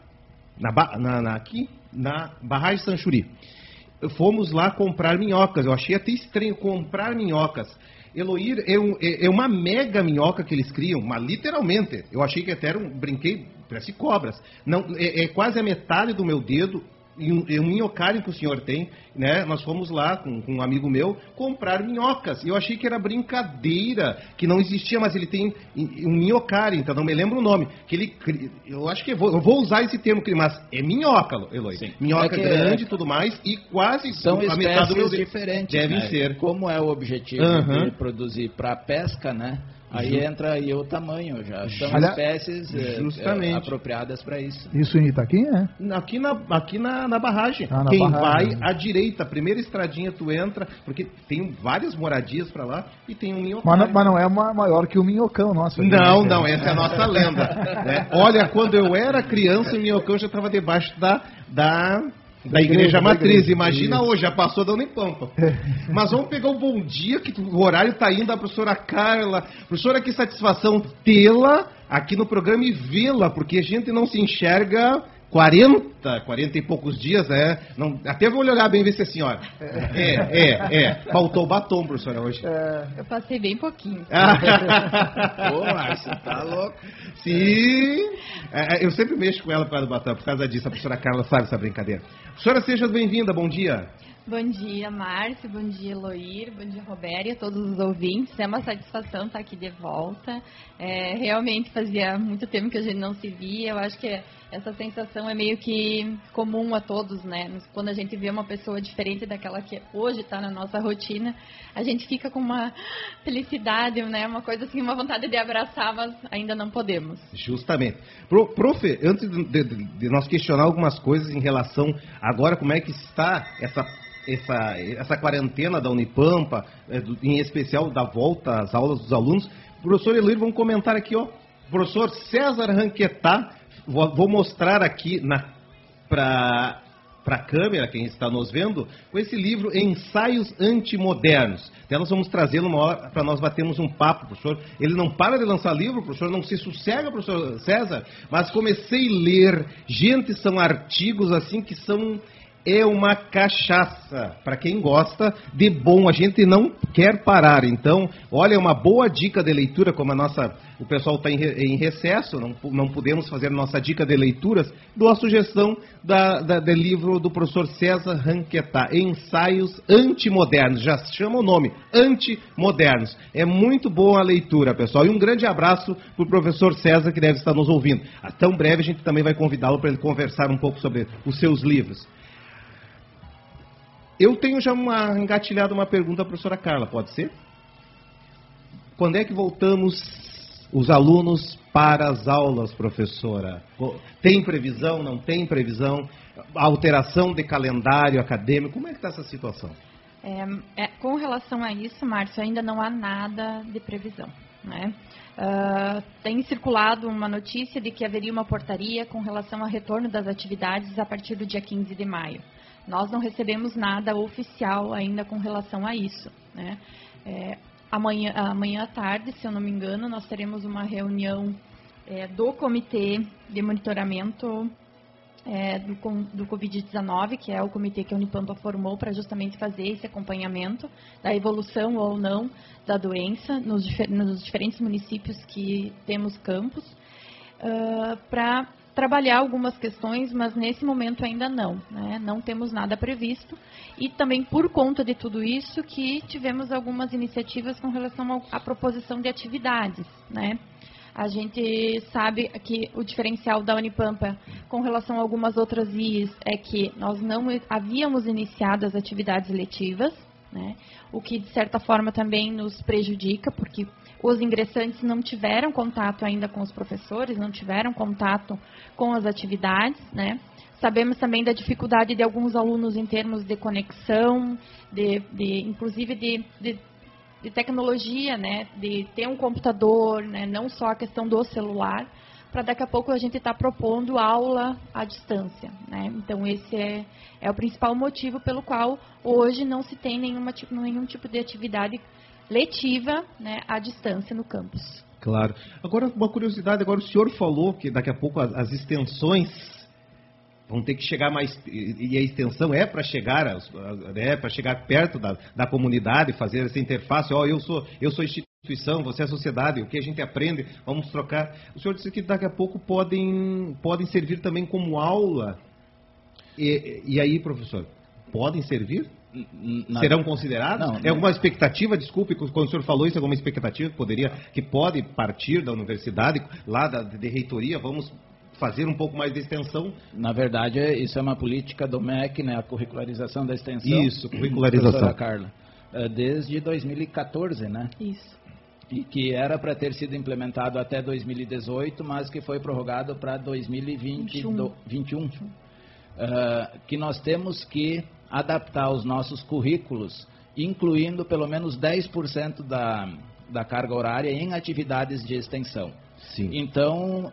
[SPEAKER 1] aqui na barragem Sanchuri. Fomos lá comprar minhocas. Eu achei até estranho comprar minhocas. Eloir, é uma mega minhoca que eles criam, mas literalmente. Eu achei que até brinquei, parece cobras. Não, é quase a metade do meu dedo. E um minhocário que o senhor tem, né? Nós fomos lá com um amigo meu comprar minhocas. Eu achei que era brincadeira, que não existia, mas ele tem um minhocário, então não me lembro o nome. Eu acho que eu vou usar esse termo, mas é minhoca, Eloy. Sim. Minhoca grande e tudo mais, e quase
[SPEAKER 2] são
[SPEAKER 1] a metade do meu dedo.
[SPEAKER 2] Diferentes.
[SPEAKER 1] Devem ser.
[SPEAKER 2] Como é o objetivo de produzir para pesca, né? Aí entra aí o tamanho já. São espécies apropriadas para isso.
[SPEAKER 3] Isso em Itaqui, é?
[SPEAKER 1] Aqui na barragem.
[SPEAKER 3] Quem
[SPEAKER 1] vai à direita, a primeira estradinha tu entra, porque tem várias moradias para lá e tem um minhocário.
[SPEAKER 3] Mas não é maior que o minhocão nosso.
[SPEAKER 1] Não, essa é a nossa lenda. Né? Olha, quando eu era criança, o minhocão já estava debaixo da igreja matriz. Imagina isso. Hoje, já passou da Unipampa. Mas vamos pegar o bom dia, que o horário está indo, a professora Carla. Professora, que satisfação tê-la aqui no programa e vê-la, porque a gente não se enxerga 40 e poucos dias, não, até vou olhar bem e ver se é a senhora. Faltou batom, professora, hoje.
[SPEAKER 4] Eu passei bem pouquinho.
[SPEAKER 2] Ô, Márcio, tá louco?
[SPEAKER 1] Sim. Eu sempre mexo com ela por causa do batom, por causa disso. A professora Carla sabe essa brincadeira. Professora, seja bem-vinda, bom dia.
[SPEAKER 4] Bom dia, Márcio, bom dia, Eloir, bom dia, Roberto, e a todos os ouvintes. É uma satisfação estar aqui de volta. Realmente fazia muito tempo que a gente não se via. Eu acho que essa sensação é meio que comum a todos, né? Quando a gente vê uma pessoa diferente daquela que hoje está na nossa rotina, a gente fica com uma felicidade, né? Uma coisa assim, uma vontade de abraçar, mas ainda não podemos.
[SPEAKER 1] Justamente. Prof, antes de nós questionar algumas coisas em relação agora, como é que está essa quarentena da Unipampa, em especial da volta às aulas dos alunos, professor Eloir, vamos comentar aqui, ó. Professor César Ranquetá, vou mostrar aqui para a câmera, quem está nos vendo, com esse livro Ensaios Antimodernos. Então nós vamos trazê-lo uma hora para nós batermos um papo, professor. Ele não para de lançar livro, professor, não se sossega, professor César, mas comecei a ler. Gente, são artigos assim que são... É uma cachaça, para quem gosta de bom, a gente não quer parar. Então, olha, uma boa dica de leitura, como o pessoal está em recesso, não podemos fazer nossa dica de leituras, dou a sugestão do livro do professor César Ranquetá, Ensaios Antimodernos, já chama o nome, Antimodernos. É muito boa a leitura, pessoal, e um grande abraço para o professor César, que deve estar nos ouvindo. Tão breve a gente também vai convidá-lo para ele conversar um pouco sobre os seus livros. Eu tenho já engatilhado uma pergunta à professora Carla, pode ser? Quando é que voltamos os alunos para as aulas, professora? Tem previsão, não tem previsão? Alteração de calendário acadêmico, como é que está essa situação?
[SPEAKER 4] Com relação a isso, Márcio, ainda não há nada de previsão, né? Tem circulado uma notícia de que haveria uma portaria com relação ao retorno das atividades a partir do dia 15 de maio. Nós não recebemos nada oficial ainda com relação a isso, né? Amanhã à tarde, se eu não me engano, nós teremos uma reunião do Comitê de Monitoramento do Covid-19, que é o comitê que a Unipampa formou para justamente fazer esse acompanhamento da evolução ou não da doença nos diferentes municípios que temos campus, para trabalhar algumas questões, mas nesse momento ainda não, né? Não temos nada previsto. E também por conta de tudo isso que tivemos algumas iniciativas com relação à proposição de atividades, né? A gente sabe que o diferencial da Unipampa com relação a algumas outras IES é que nós não havíamos iniciado as atividades letivas, né? O que de certa forma também nos prejudica, porque os ingressantes não tiveram contato ainda com os professores, não tiveram contato com as atividades, né? Sabemos também da dificuldade de alguns alunos em termos de conexão, inclusive de tecnologia, né? De ter um computador, né? Não só a questão do celular, para daqui a pouco a gente estar propondo aula à distância, né? Então esse é o principal motivo pelo qual hoje não se tem nenhum tipo de atividade letiva, né, à distância no campus.
[SPEAKER 1] Claro. Agora, uma curiosidade, o senhor falou que daqui a pouco as extensões vão ter que chegar mais, e a extensão é para chegar, para chegar perto da comunidade, fazer essa interface. Eu sou instituição, você é sociedade, o que a gente aprende, vamos trocar. O senhor disse que daqui a pouco podem servir também como aula. E aí, professor, podem servir? Serão considerados?
[SPEAKER 2] Não.
[SPEAKER 1] Alguma expectativa, desculpe, quando o senhor falou isso, alguma expectativa que pode partir da universidade, lá de reitoria, vamos fazer um pouco mais de extensão?
[SPEAKER 2] Na verdade, isso é uma política do MEC, né, a curricularização da extensão.
[SPEAKER 1] Isso, curricularização.
[SPEAKER 2] Professora Carla, desde 2014, né?
[SPEAKER 4] Isso.
[SPEAKER 2] E que era para ter sido implementado até 2018, mas que foi prorrogado para 2021. Que nós temos que adaptar os nossos currículos, incluindo pelo menos 10% da carga horária em atividades de extensão.
[SPEAKER 1] Sim.
[SPEAKER 2] Então,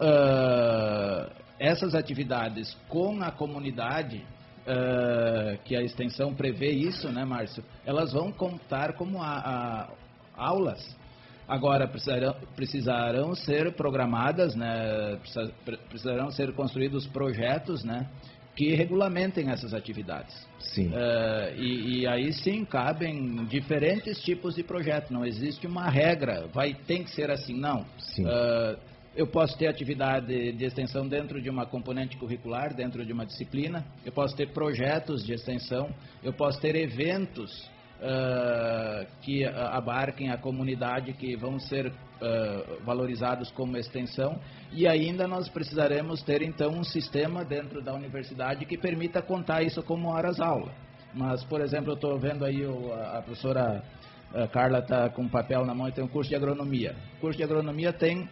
[SPEAKER 2] essas atividades com a comunidade, que a extensão prevê isso, né, Márcio? Elas vão contar como aulas. Agora, precisarão ser programadas, né, precisarão ser construídos projetos, né, que regulamentem essas atividades.
[SPEAKER 1] Sim.
[SPEAKER 2] E aí sim cabem diferentes tipos de projeto. Não existe uma regra, tem que ser assim, não.
[SPEAKER 1] Sim.
[SPEAKER 2] Eu posso ter atividade de extensão dentro de uma componente curricular, dentro de uma disciplina. Eu posso ter projetos de extensão. Eu posso ter eventos que abarquem a comunidade, que vão ser valorizados como extensão, e ainda nós precisaremos ter então um sistema dentro da universidade que permita contar isso como horas-aula. Mas, por exemplo, eu estou vendo aí a professora Carla está com papel na mão e tem um curso de agronomia. O curso de agronomia tem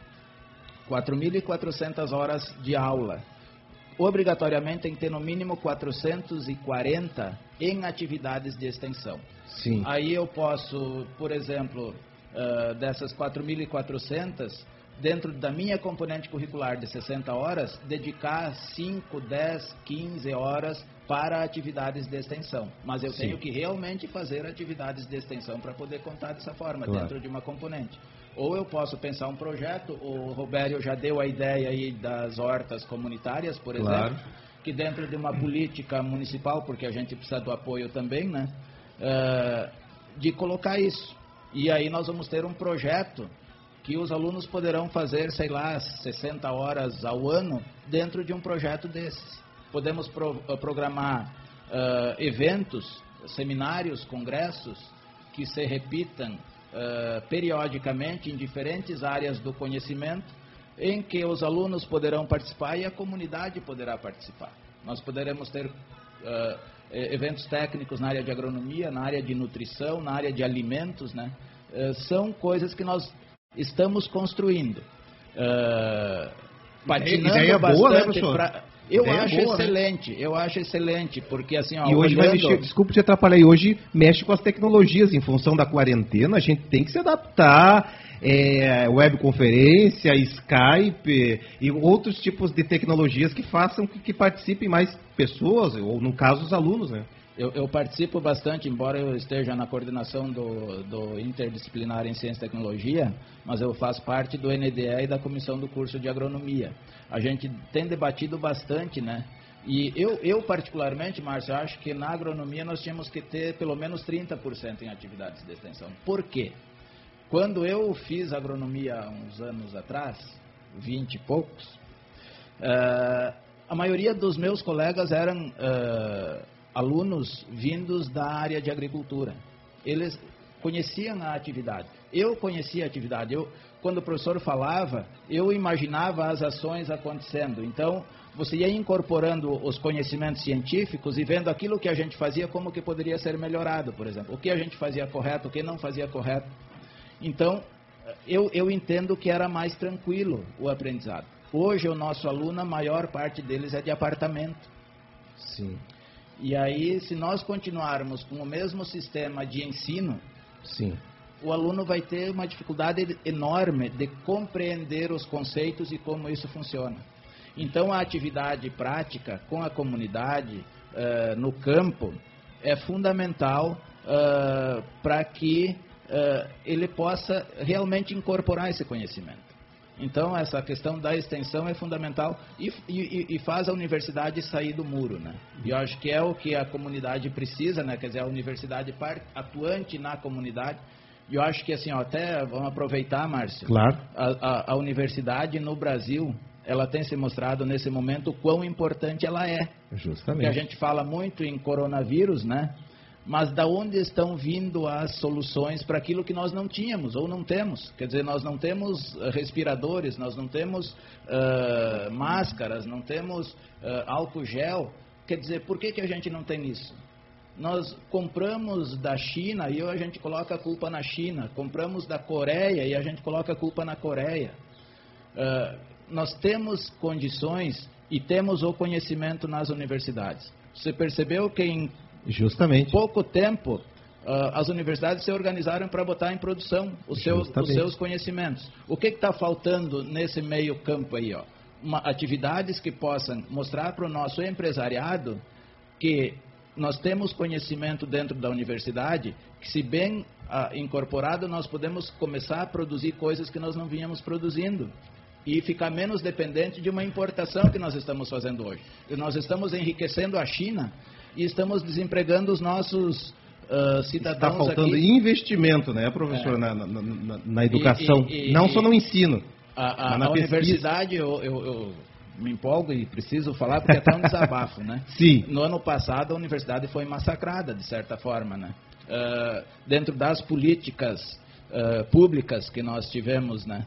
[SPEAKER 2] 4.400 horas de aula. Obrigatoriamente tem que ter no mínimo 440 em atividades de extensão.
[SPEAKER 1] Sim.
[SPEAKER 2] Aí eu posso, por exemplo, dessas 4.400, dentro da minha componente curricular de 60 horas, dedicar 5, 10, 15 horas para atividades de extensão. Mas eu tenho que realmente fazer atividades de extensão para poder contar dessa forma, dentro de uma componente. Ou eu posso pensar um projeto, o Robério já deu a ideia aí das hortas comunitárias, por exemplo, que dentro de uma política municipal, porque a gente precisa do apoio também, né, de colocar isso. E aí nós vamos ter um projeto que os alunos poderão fazer, 60 horas ao ano dentro de um projeto desses. Podemos programar eventos, seminários, congressos, que se repitam periodicamente em diferentes áreas do conhecimento, em que os alunos poderão participar e a comunidade poderá participar. Nós poderemos ter eventos técnicos na área de agronomia, na área de nutrição, na área de alimentos, né? São coisas que nós estamos construindo. Patinando
[SPEAKER 1] ideia
[SPEAKER 2] bastante
[SPEAKER 1] boa, né,
[SPEAKER 2] eu
[SPEAKER 1] ideia
[SPEAKER 2] acho
[SPEAKER 1] boa,
[SPEAKER 2] excelente, né? Eu acho excelente, porque assim...
[SPEAKER 1] E hoje vai mexer, desculpe te atrapalhar, hoje mexe com as tecnologias, em função da quarentena, a gente tem que se adaptar, webconferência, Skype e outros tipos de tecnologias que façam que participem mais pessoas, ou no caso os alunos, né?
[SPEAKER 2] Eu participo bastante, embora eu esteja na coordenação do Interdisciplinar em Ciência e Tecnologia, mas eu faço parte do NDE e da comissão do curso de agronomia. A gente tem debatido bastante, né? E eu particularmente, Márcio, acho que na agronomia nós tínhamos que ter pelo menos 30% em atividades de extensão. Por quê? Quando eu fiz agronomia há uns anos atrás, 20 e poucos, A maioria dos meus colegas eram alunos vindos da área de agricultura. Eles conheciam a atividade. Eu conhecia a atividade. Quando o professor falava, eu imaginava as ações acontecendo. Então, você ia incorporando os conhecimentos científicos e vendo aquilo que a gente fazia, como que poderia ser melhorado, por exemplo. O que a gente fazia correto, o que não fazia correto. Então, eu entendo que era mais tranquilo o aprendizado. Hoje, o nosso aluno, a maior parte deles é de apartamento.
[SPEAKER 1] Sim.
[SPEAKER 2] E aí, se nós continuarmos com o mesmo sistema de ensino,
[SPEAKER 1] sim,
[SPEAKER 2] o aluno vai ter uma dificuldade enorme de compreender os conceitos e como isso funciona. Então, a atividade prática com a comunidade no campo é fundamental para que ele possa realmente incorporar esse conhecimento. Então, essa questão da extensão é fundamental e faz a universidade sair do muro, né? E eu acho que é o que a comunidade precisa, né? Quer dizer, a universidade atuante na comunidade. E eu acho que, assim, até vamos aproveitar, Márcio.
[SPEAKER 1] Claro.
[SPEAKER 2] A universidade no Brasil, ela tem se mostrado nesse momento o quão importante ela é.
[SPEAKER 1] Justamente.
[SPEAKER 2] Porque a gente fala muito em coronavírus, né? Mas da onde estão vindo as soluções para aquilo que nós não tínhamos ou não temos? Quer dizer, nós não temos respiradores, nós não temos máscaras, não temos álcool gel. Quer dizer, por que a gente não tem isso? Nós compramos da China e a gente coloca a culpa na China. Compramos da Coreia e a gente coloca a culpa na Coreia. Nós temos condições e temos o conhecimento nas universidades. Você percebeu que em
[SPEAKER 1] justamente
[SPEAKER 2] pouco tempo as universidades se organizaram para botar em produção os seus conhecimentos. O que está faltando nesse meio campo aí? Atividades que possam mostrar para o nosso empresariado que nós temos conhecimento dentro da universidade, que se bem incorporado, nós podemos começar a produzir coisas que nós não vínhamos produzindo. E ficar menos dependente de uma importação que nós estamos fazendo hoje. E nós estamos enriquecendo a China e estamos desempregando os nossos cidadãos.
[SPEAKER 1] Está faltando
[SPEAKER 2] aqui.
[SPEAKER 1] Investimento, né, professor, na educação, não só no ensino.
[SPEAKER 2] A universidade, eu me empolgo e preciso falar porque é até um desabafo, né?
[SPEAKER 1] Sim.
[SPEAKER 2] No ano passado, a universidade foi massacrada, de certa forma, né? Dentro das políticas públicas que nós tivemos, né?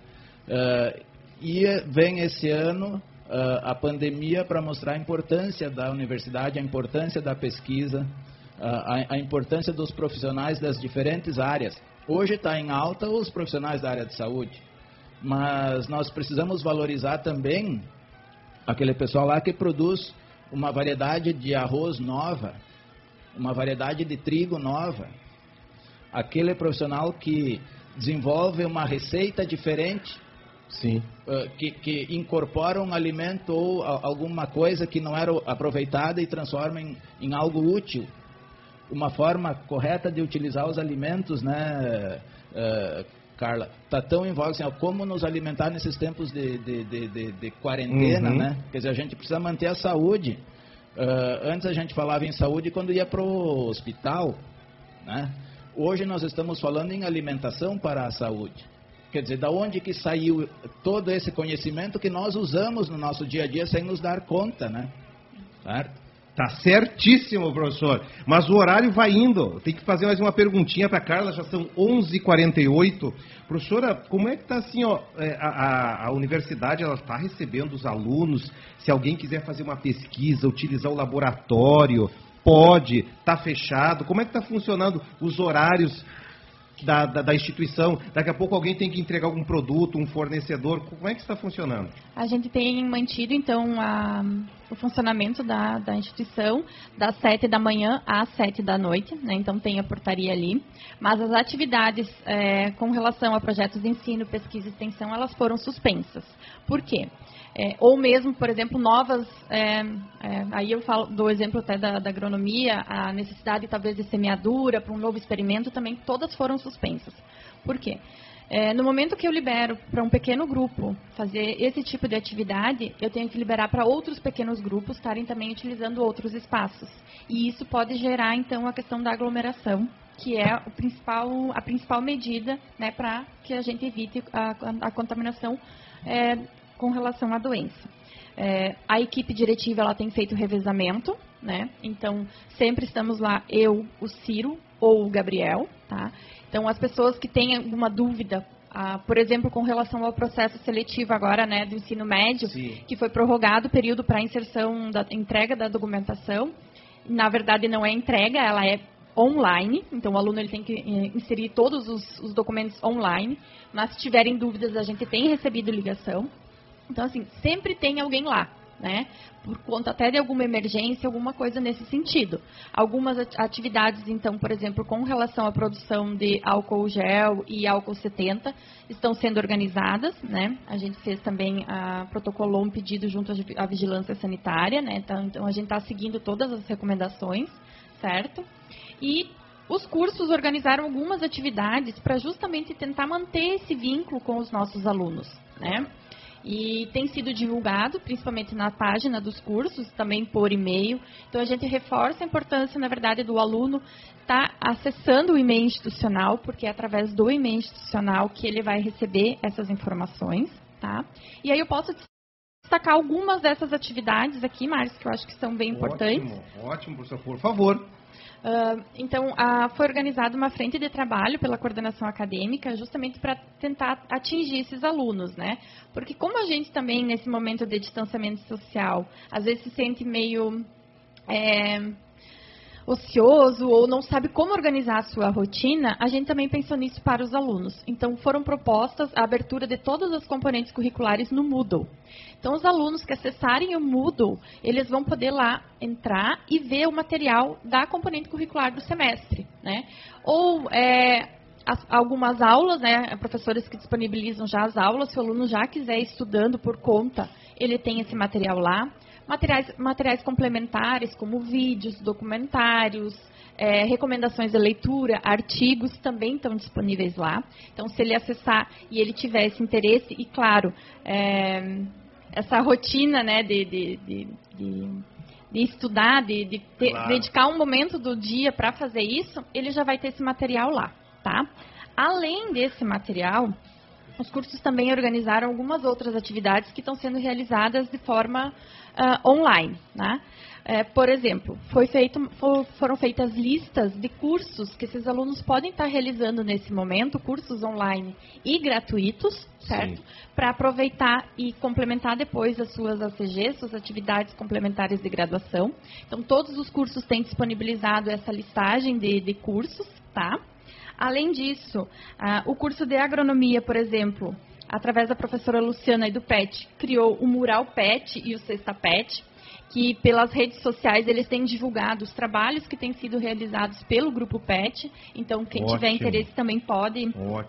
[SPEAKER 2] E vem esse ano a pandemia para mostrar a importância da universidade, a importância da pesquisa, a importância dos profissionais das diferentes áreas. Hoje está em alta os profissionais da área de saúde, mas nós precisamos valorizar também aquele pessoal lá que produz uma variedade de arroz nova, uma variedade de trigo nova, aquele profissional que desenvolve uma receita diferente.
[SPEAKER 1] Sim.
[SPEAKER 2] Que incorpora um alimento ou alguma coisa que não era aproveitada e transforma em algo útil. Uma forma correta de utilizar os alimentos, né, Carla? Está tão em voga assim, como nos alimentar nesses tempos de quarentena, né? Quer dizer, a gente precisa manter a saúde. Antes a gente falava em saúde quando ia para o hospital, né? Hoje nós estamos falando em alimentação para a saúde. Quer dizer, da onde que saiu todo esse conhecimento que nós usamos no nosso dia a dia sem nos dar conta, né? Certo?
[SPEAKER 1] Tá certíssimo, professor. Mas o horário vai indo. Tem que fazer mais uma perguntinha para a Carla, já são 11h48. Professora, como é que está assim, a universidade, ela está recebendo os alunos? Se alguém quiser fazer uma pesquisa, utilizar o laboratório, pode, está fechado? Como é que está funcionando os horários da instituição? Daqui a pouco alguém tem que entregar algum produto, um fornecedor. Como é que está funcionando?
[SPEAKER 4] A gente tem mantido, então, o funcionamento da instituição das 7 da manhã às 7 da noite, né? Então tem a portaria ali. Mas as atividades com relação a projetos de ensino, pesquisa e extensão, elas foram suspensas. Por quê? Ou mesmo, por exemplo, novas, aí eu falo do exemplo até da agronomia, a necessidade talvez de semeadura para um novo experimento, também todas foram suspensas. Por quê? No momento que eu libero para um pequeno grupo fazer esse tipo de atividade, eu tenho que liberar para outros pequenos grupos estarem também utilizando outros espaços. E isso pode gerar, então, a questão da aglomeração, que é a principal medida, né, para que a gente evite a contaminação com relação à doença. A equipe diretiva ela tem feito revezamento, né? Então, sempre estamos lá, eu, o Ciro ou o Gabriel, tá? Então, as pessoas que têm alguma dúvida, por exemplo, com relação ao processo seletivo agora, né, do ensino médio,
[SPEAKER 1] Sim.
[SPEAKER 4] que foi prorrogado o período para inserção da entrega da documentação. Na verdade, não é entrega, ela é online, então o aluno ele tem que inserir todos os documentos online, mas se tiverem dúvidas, a gente tem recebido ligação. Então, assim, sempre tem alguém lá, né? Por conta até de alguma emergência, alguma coisa nesse sentido. Algumas atividades, então, por exemplo, com relação à produção de álcool gel e álcool 70, estão sendo organizadas, né? A gente fez também, protocolou um pedido junto à vigilância sanitária, né? Então, a gente está seguindo todas as recomendações, certo? E os cursos organizaram algumas atividades para justamente tentar manter esse vínculo com os nossos alunos, né? E tem sido divulgado, principalmente na página dos cursos, também por e-mail. Então, a gente reforça a importância, na verdade, do aluno estar acessando o e-mail institucional, porque é através do e-mail institucional que ele vai receber essas informações, tá? E aí eu posso destacar algumas dessas atividades aqui, Márcio, que eu acho que são bem importantes.
[SPEAKER 1] Ótimo, professor, por favor.
[SPEAKER 4] Então, foi organizada uma frente de trabalho pela coordenação acadêmica justamente para tentar atingir esses alunos, né? Porque como a gente também, nesse momento de distanciamento social, às vezes se sente meio ocioso ou não sabe como organizar a sua rotina, a gente também pensou nisso para os alunos. Então, foram propostas a abertura de todas as componentes curriculares no Moodle. Então, os alunos que acessarem o Moodle, eles vão poder lá entrar e ver o material da componente curricular do semestre, né? Ou algumas aulas, né? Professores que disponibilizam já as aulas, se o aluno já quiser ir estudando por conta, ele tem esse material lá. Materiais complementares, como vídeos, documentários, recomendações de leitura, artigos, também estão disponíveis lá. Então, se ele acessar e ele tiver esse interesse, e claro, essa rotina, né, de estudar,
[SPEAKER 1] Claro.
[SPEAKER 4] dedicar um momento do dia para fazer isso, ele já vai ter esse material lá, tá? Além desse material, os cursos também organizaram algumas outras atividades que estão sendo realizadas de forma online, né? Por exemplo, foram feitas listas de cursos que esses alunos podem estar realizando nesse momento, cursos online e gratuitos, certo? Para aproveitar e complementar depois as suas ACGs, suas atividades complementares de graduação. Então, todos os cursos têm disponibilizado essa listagem de cursos, tá? Além disso, o curso de agronomia, por exemplo, através da professora Luciana e do PET, criou o Mural PET e o Cesta PET, que pelas redes sociais eles têm divulgado os trabalhos que têm sido realizados pelo grupo PET. Então, quem tiver interesse também pode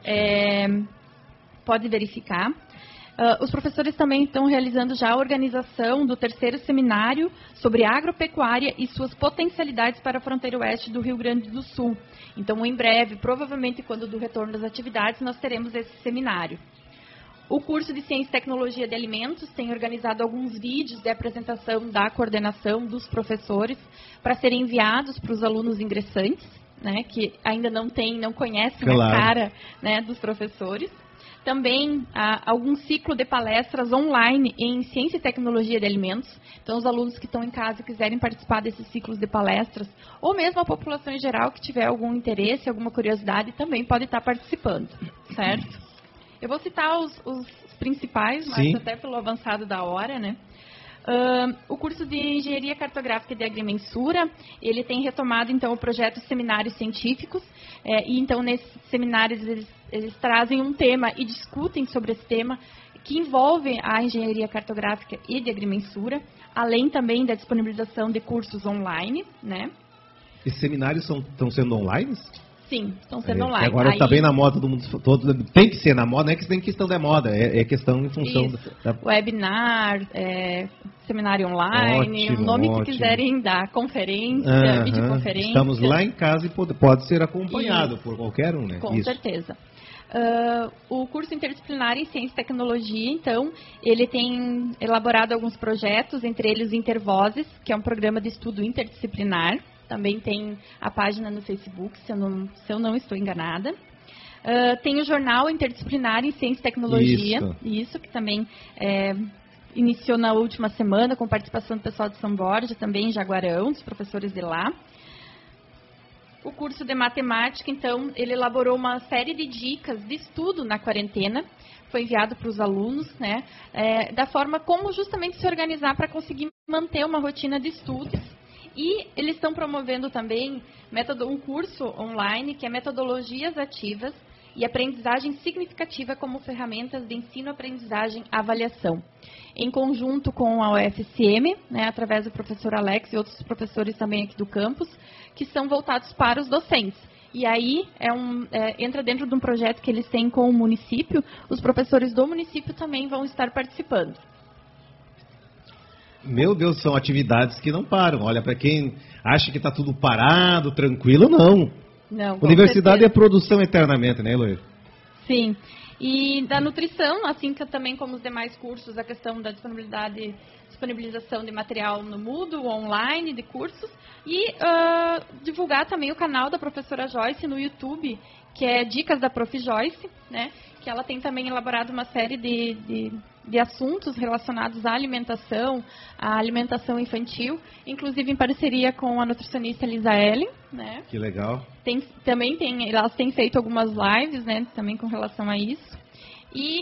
[SPEAKER 4] verificar. Os professores também estão realizando já a organização do 3º seminário sobre agropecuária e suas potencialidades para a fronteira oeste do Rio Grande do Sul. Então, em breve, provavelmente quando do retorno das atividades, nós teremos esse seminário. O curso de Ciência e Tecnologia de Alimentos tem organizado alguns vídeos de apresentação da coordenação dos professores para serem enviados para os alunos ingressantes, né, que ainda não conhecem a cara, né, dos professores. Também algum ciclo de palestras online em Ciência e Tecnologia de Alimentos. Então, os alunos que estão em casa e quiserem participar desses ciclos de palestras, ou mesmo a população em geral que tiver algum interesse, alguma curiosidade, também pode estar participando, certo? Eu vou citar os principais, mas até pelo avançado da hora, né? O curso de Engenharia Cartográfica e de Agrimensura, ele tem retomado, então, o projeto Seminários Científicos, e, então, nesses seminários, eles trazem um tema e discutem sobre esse tema, que envolve a Engenharia Cartográfica e de Agrimensura, além também da disponibilização de cursos online, né?
[SPEAKER 1] Esses seminários estão sendo online?
[SPEAKER 4] Sim, estão sendo online.
[SPEAKER 1] Agora está bem na moda do mundo todo. Tem que ser na moda, não é que tem questão da moda, é questão em função da...
[SPEAKER 4] Webinar, seminário online, o nome que quiserem dar, conferência, videoconferência.
[SPEAKER 1] Estamos lá em casa e pode ser acompanhado por qualquer um, né?
[SPEAKER 4] Com certeza. O curso interdisciplinar em Ciência e Tecnologia, então, ele tem elaborado alguns projetos, entre eles o Intervozes, que é um programa de estudo interdisciplinar. Também tem a página no Facebook, se eu não estou enganada. Tem o Jornal Interdisciplinar em Ciência e Tecnologia, isso que também iniciou na última semana com participação do pessoal de São Borja, também em Jaguarão, dos professores de lá. O curso de matemática, então, ele elaborou uma série de dicas de estudo na quarentena, foi enviado para os alunos, né, da forma como justamente se organizar para conseguir manter uma rotina de estudos. E eles estão promovendo também um curso online que é Metodologias Ativas e Aprendizagem Significativa como ferramentas de ensino, aprendizagem, avaliação. Em conjunto com a UFSM, né, através do professor Alex e outros professores também aqui do campus, que são voltados para os docentes. E aí entra dentro de um projeto que eles têm com o município, os professores do município também vão estar participando.
[SPEAKER 1] Meu Deus, são atividades que não param. Olha, para quem acha que está tudo parado, tranquilo, não.
[SPEAKER 4] Não,
[SPEAKER 1] Universidade é produção eternamente, né, Eloir?
[SPEAKER 4] Sim. E da nutrição, assim que também como os demais cursos, a questão da disponibilização de material no Moodle, online, de cursos. E divulgar também o canal da professora Joyce no YouTube, que é Dicas da Prof. Joyce, né? Que ela tem também elaborado uma série de assuntos relacionados à alimentação infantil, inclusive em parceria com a nutricionista Lisa Ellen, né?
[SPEAKER 1] Que legal.
[SPEAKER 4] Elas têm feito algumas lives, né, também com relação a isso. E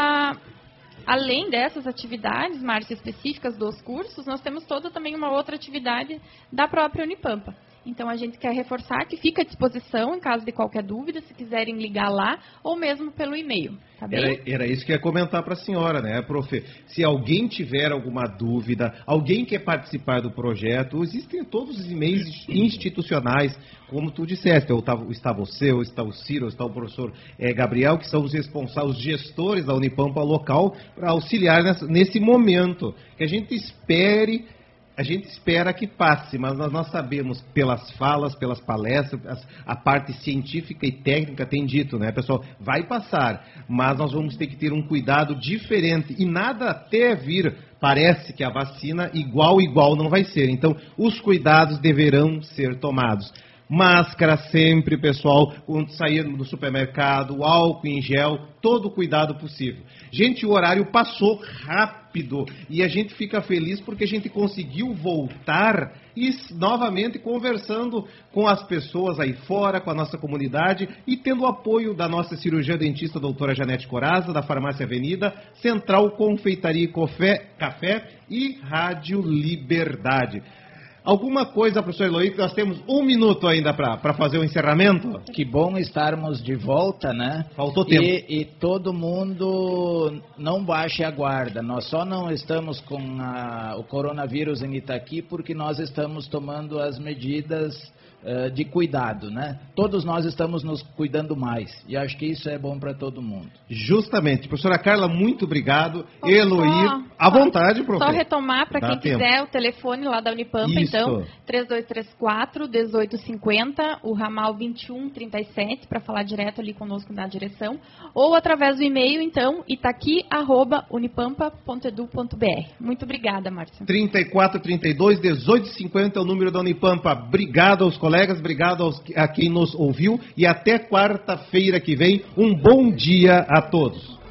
[SPEAKER 4] além dessas atividades, Márcia, específicas dos cursos, nós temos toda também uma outra atividade da própria Unipampa. Então, a gente quer reforçar que fica à disposição, em caso de qualquer dúvida, se quiserem ligar lá, ou mesmo pelo e-mail. Tá bem?
[SPEAKER 1] Era isso que eu ia comentar para a senhora, né, prof? Se alguém tiver alguma dúvida, alguém quer participar do projeto, existem todos os e-mails institucionais, como tu disseste, está você, ou está o Ciro, ou está o professor Gabriel, que são os responsáveis, os gestores da Unipampa local, para auxiliar nesse momento. Que a gente espera que passe, mas nós sabemos pelas falas, pelas palestras, a parte científica e técnica tem dito, né, pessoal? Vai passar, mas nós vamos ter que ter um cuidado diferente e nada até vir, parece que a vacina igual não vai ser. Então, os cuidados deverão ser tomados. Máscara sempre, pessoal, quando sair do supermercado, álcool em gel, todo o cuidado possível. Gente, o horário passou rápido e a gente fica feliz porque a gente conseguiu voltar e novamente conversando com as pessoas aí fora, com a nossa comunidade e tendo o apoio da nossa cirurgiã dentista, doutora Janete Coraza, da Farmácia Avenida, Central Confeitaria e Café e Rádio Liberdade. Alguma coisa, professor Eloy, que nós temos 1 minuto ainda para fazer o encerramento?
[SPEAKER 2] Que bom estarmos de volta, né?
[SPEAKER 1] Faltou tempo.
[SPEAKER 2] E todo mundo não baixe a guarda. Nós só não estamos com o coronavírus em Itaqui porque nós estamos tomando as medidas de cuidado, né? Todos nós estamos nos cuidando mais. E acho que isso é bom para todo mundo.
[SPEAKER 1] Justamente. Professora Carla, muito obrigado. Eloy, à vontade, professor.
[SPEAKER 4] Só retomar para quem quiser o telefone lá da Unipampa,
[SPEAKER 1] isso.
[SPEAKER 4] Então, 3234-1850, o ramal 2137, para falar direto ali conosco na direção, ou através do e-mail, então, itaqui@unipampa.edu.br. Muito obrigada, Márcia.
[SPEAKER 1] 3432-1850 é o número da Unipampa. Obrigado aos colegas, obrigado a quem nos ouviu e até quarta-feira que vem. Um bom dia a todos.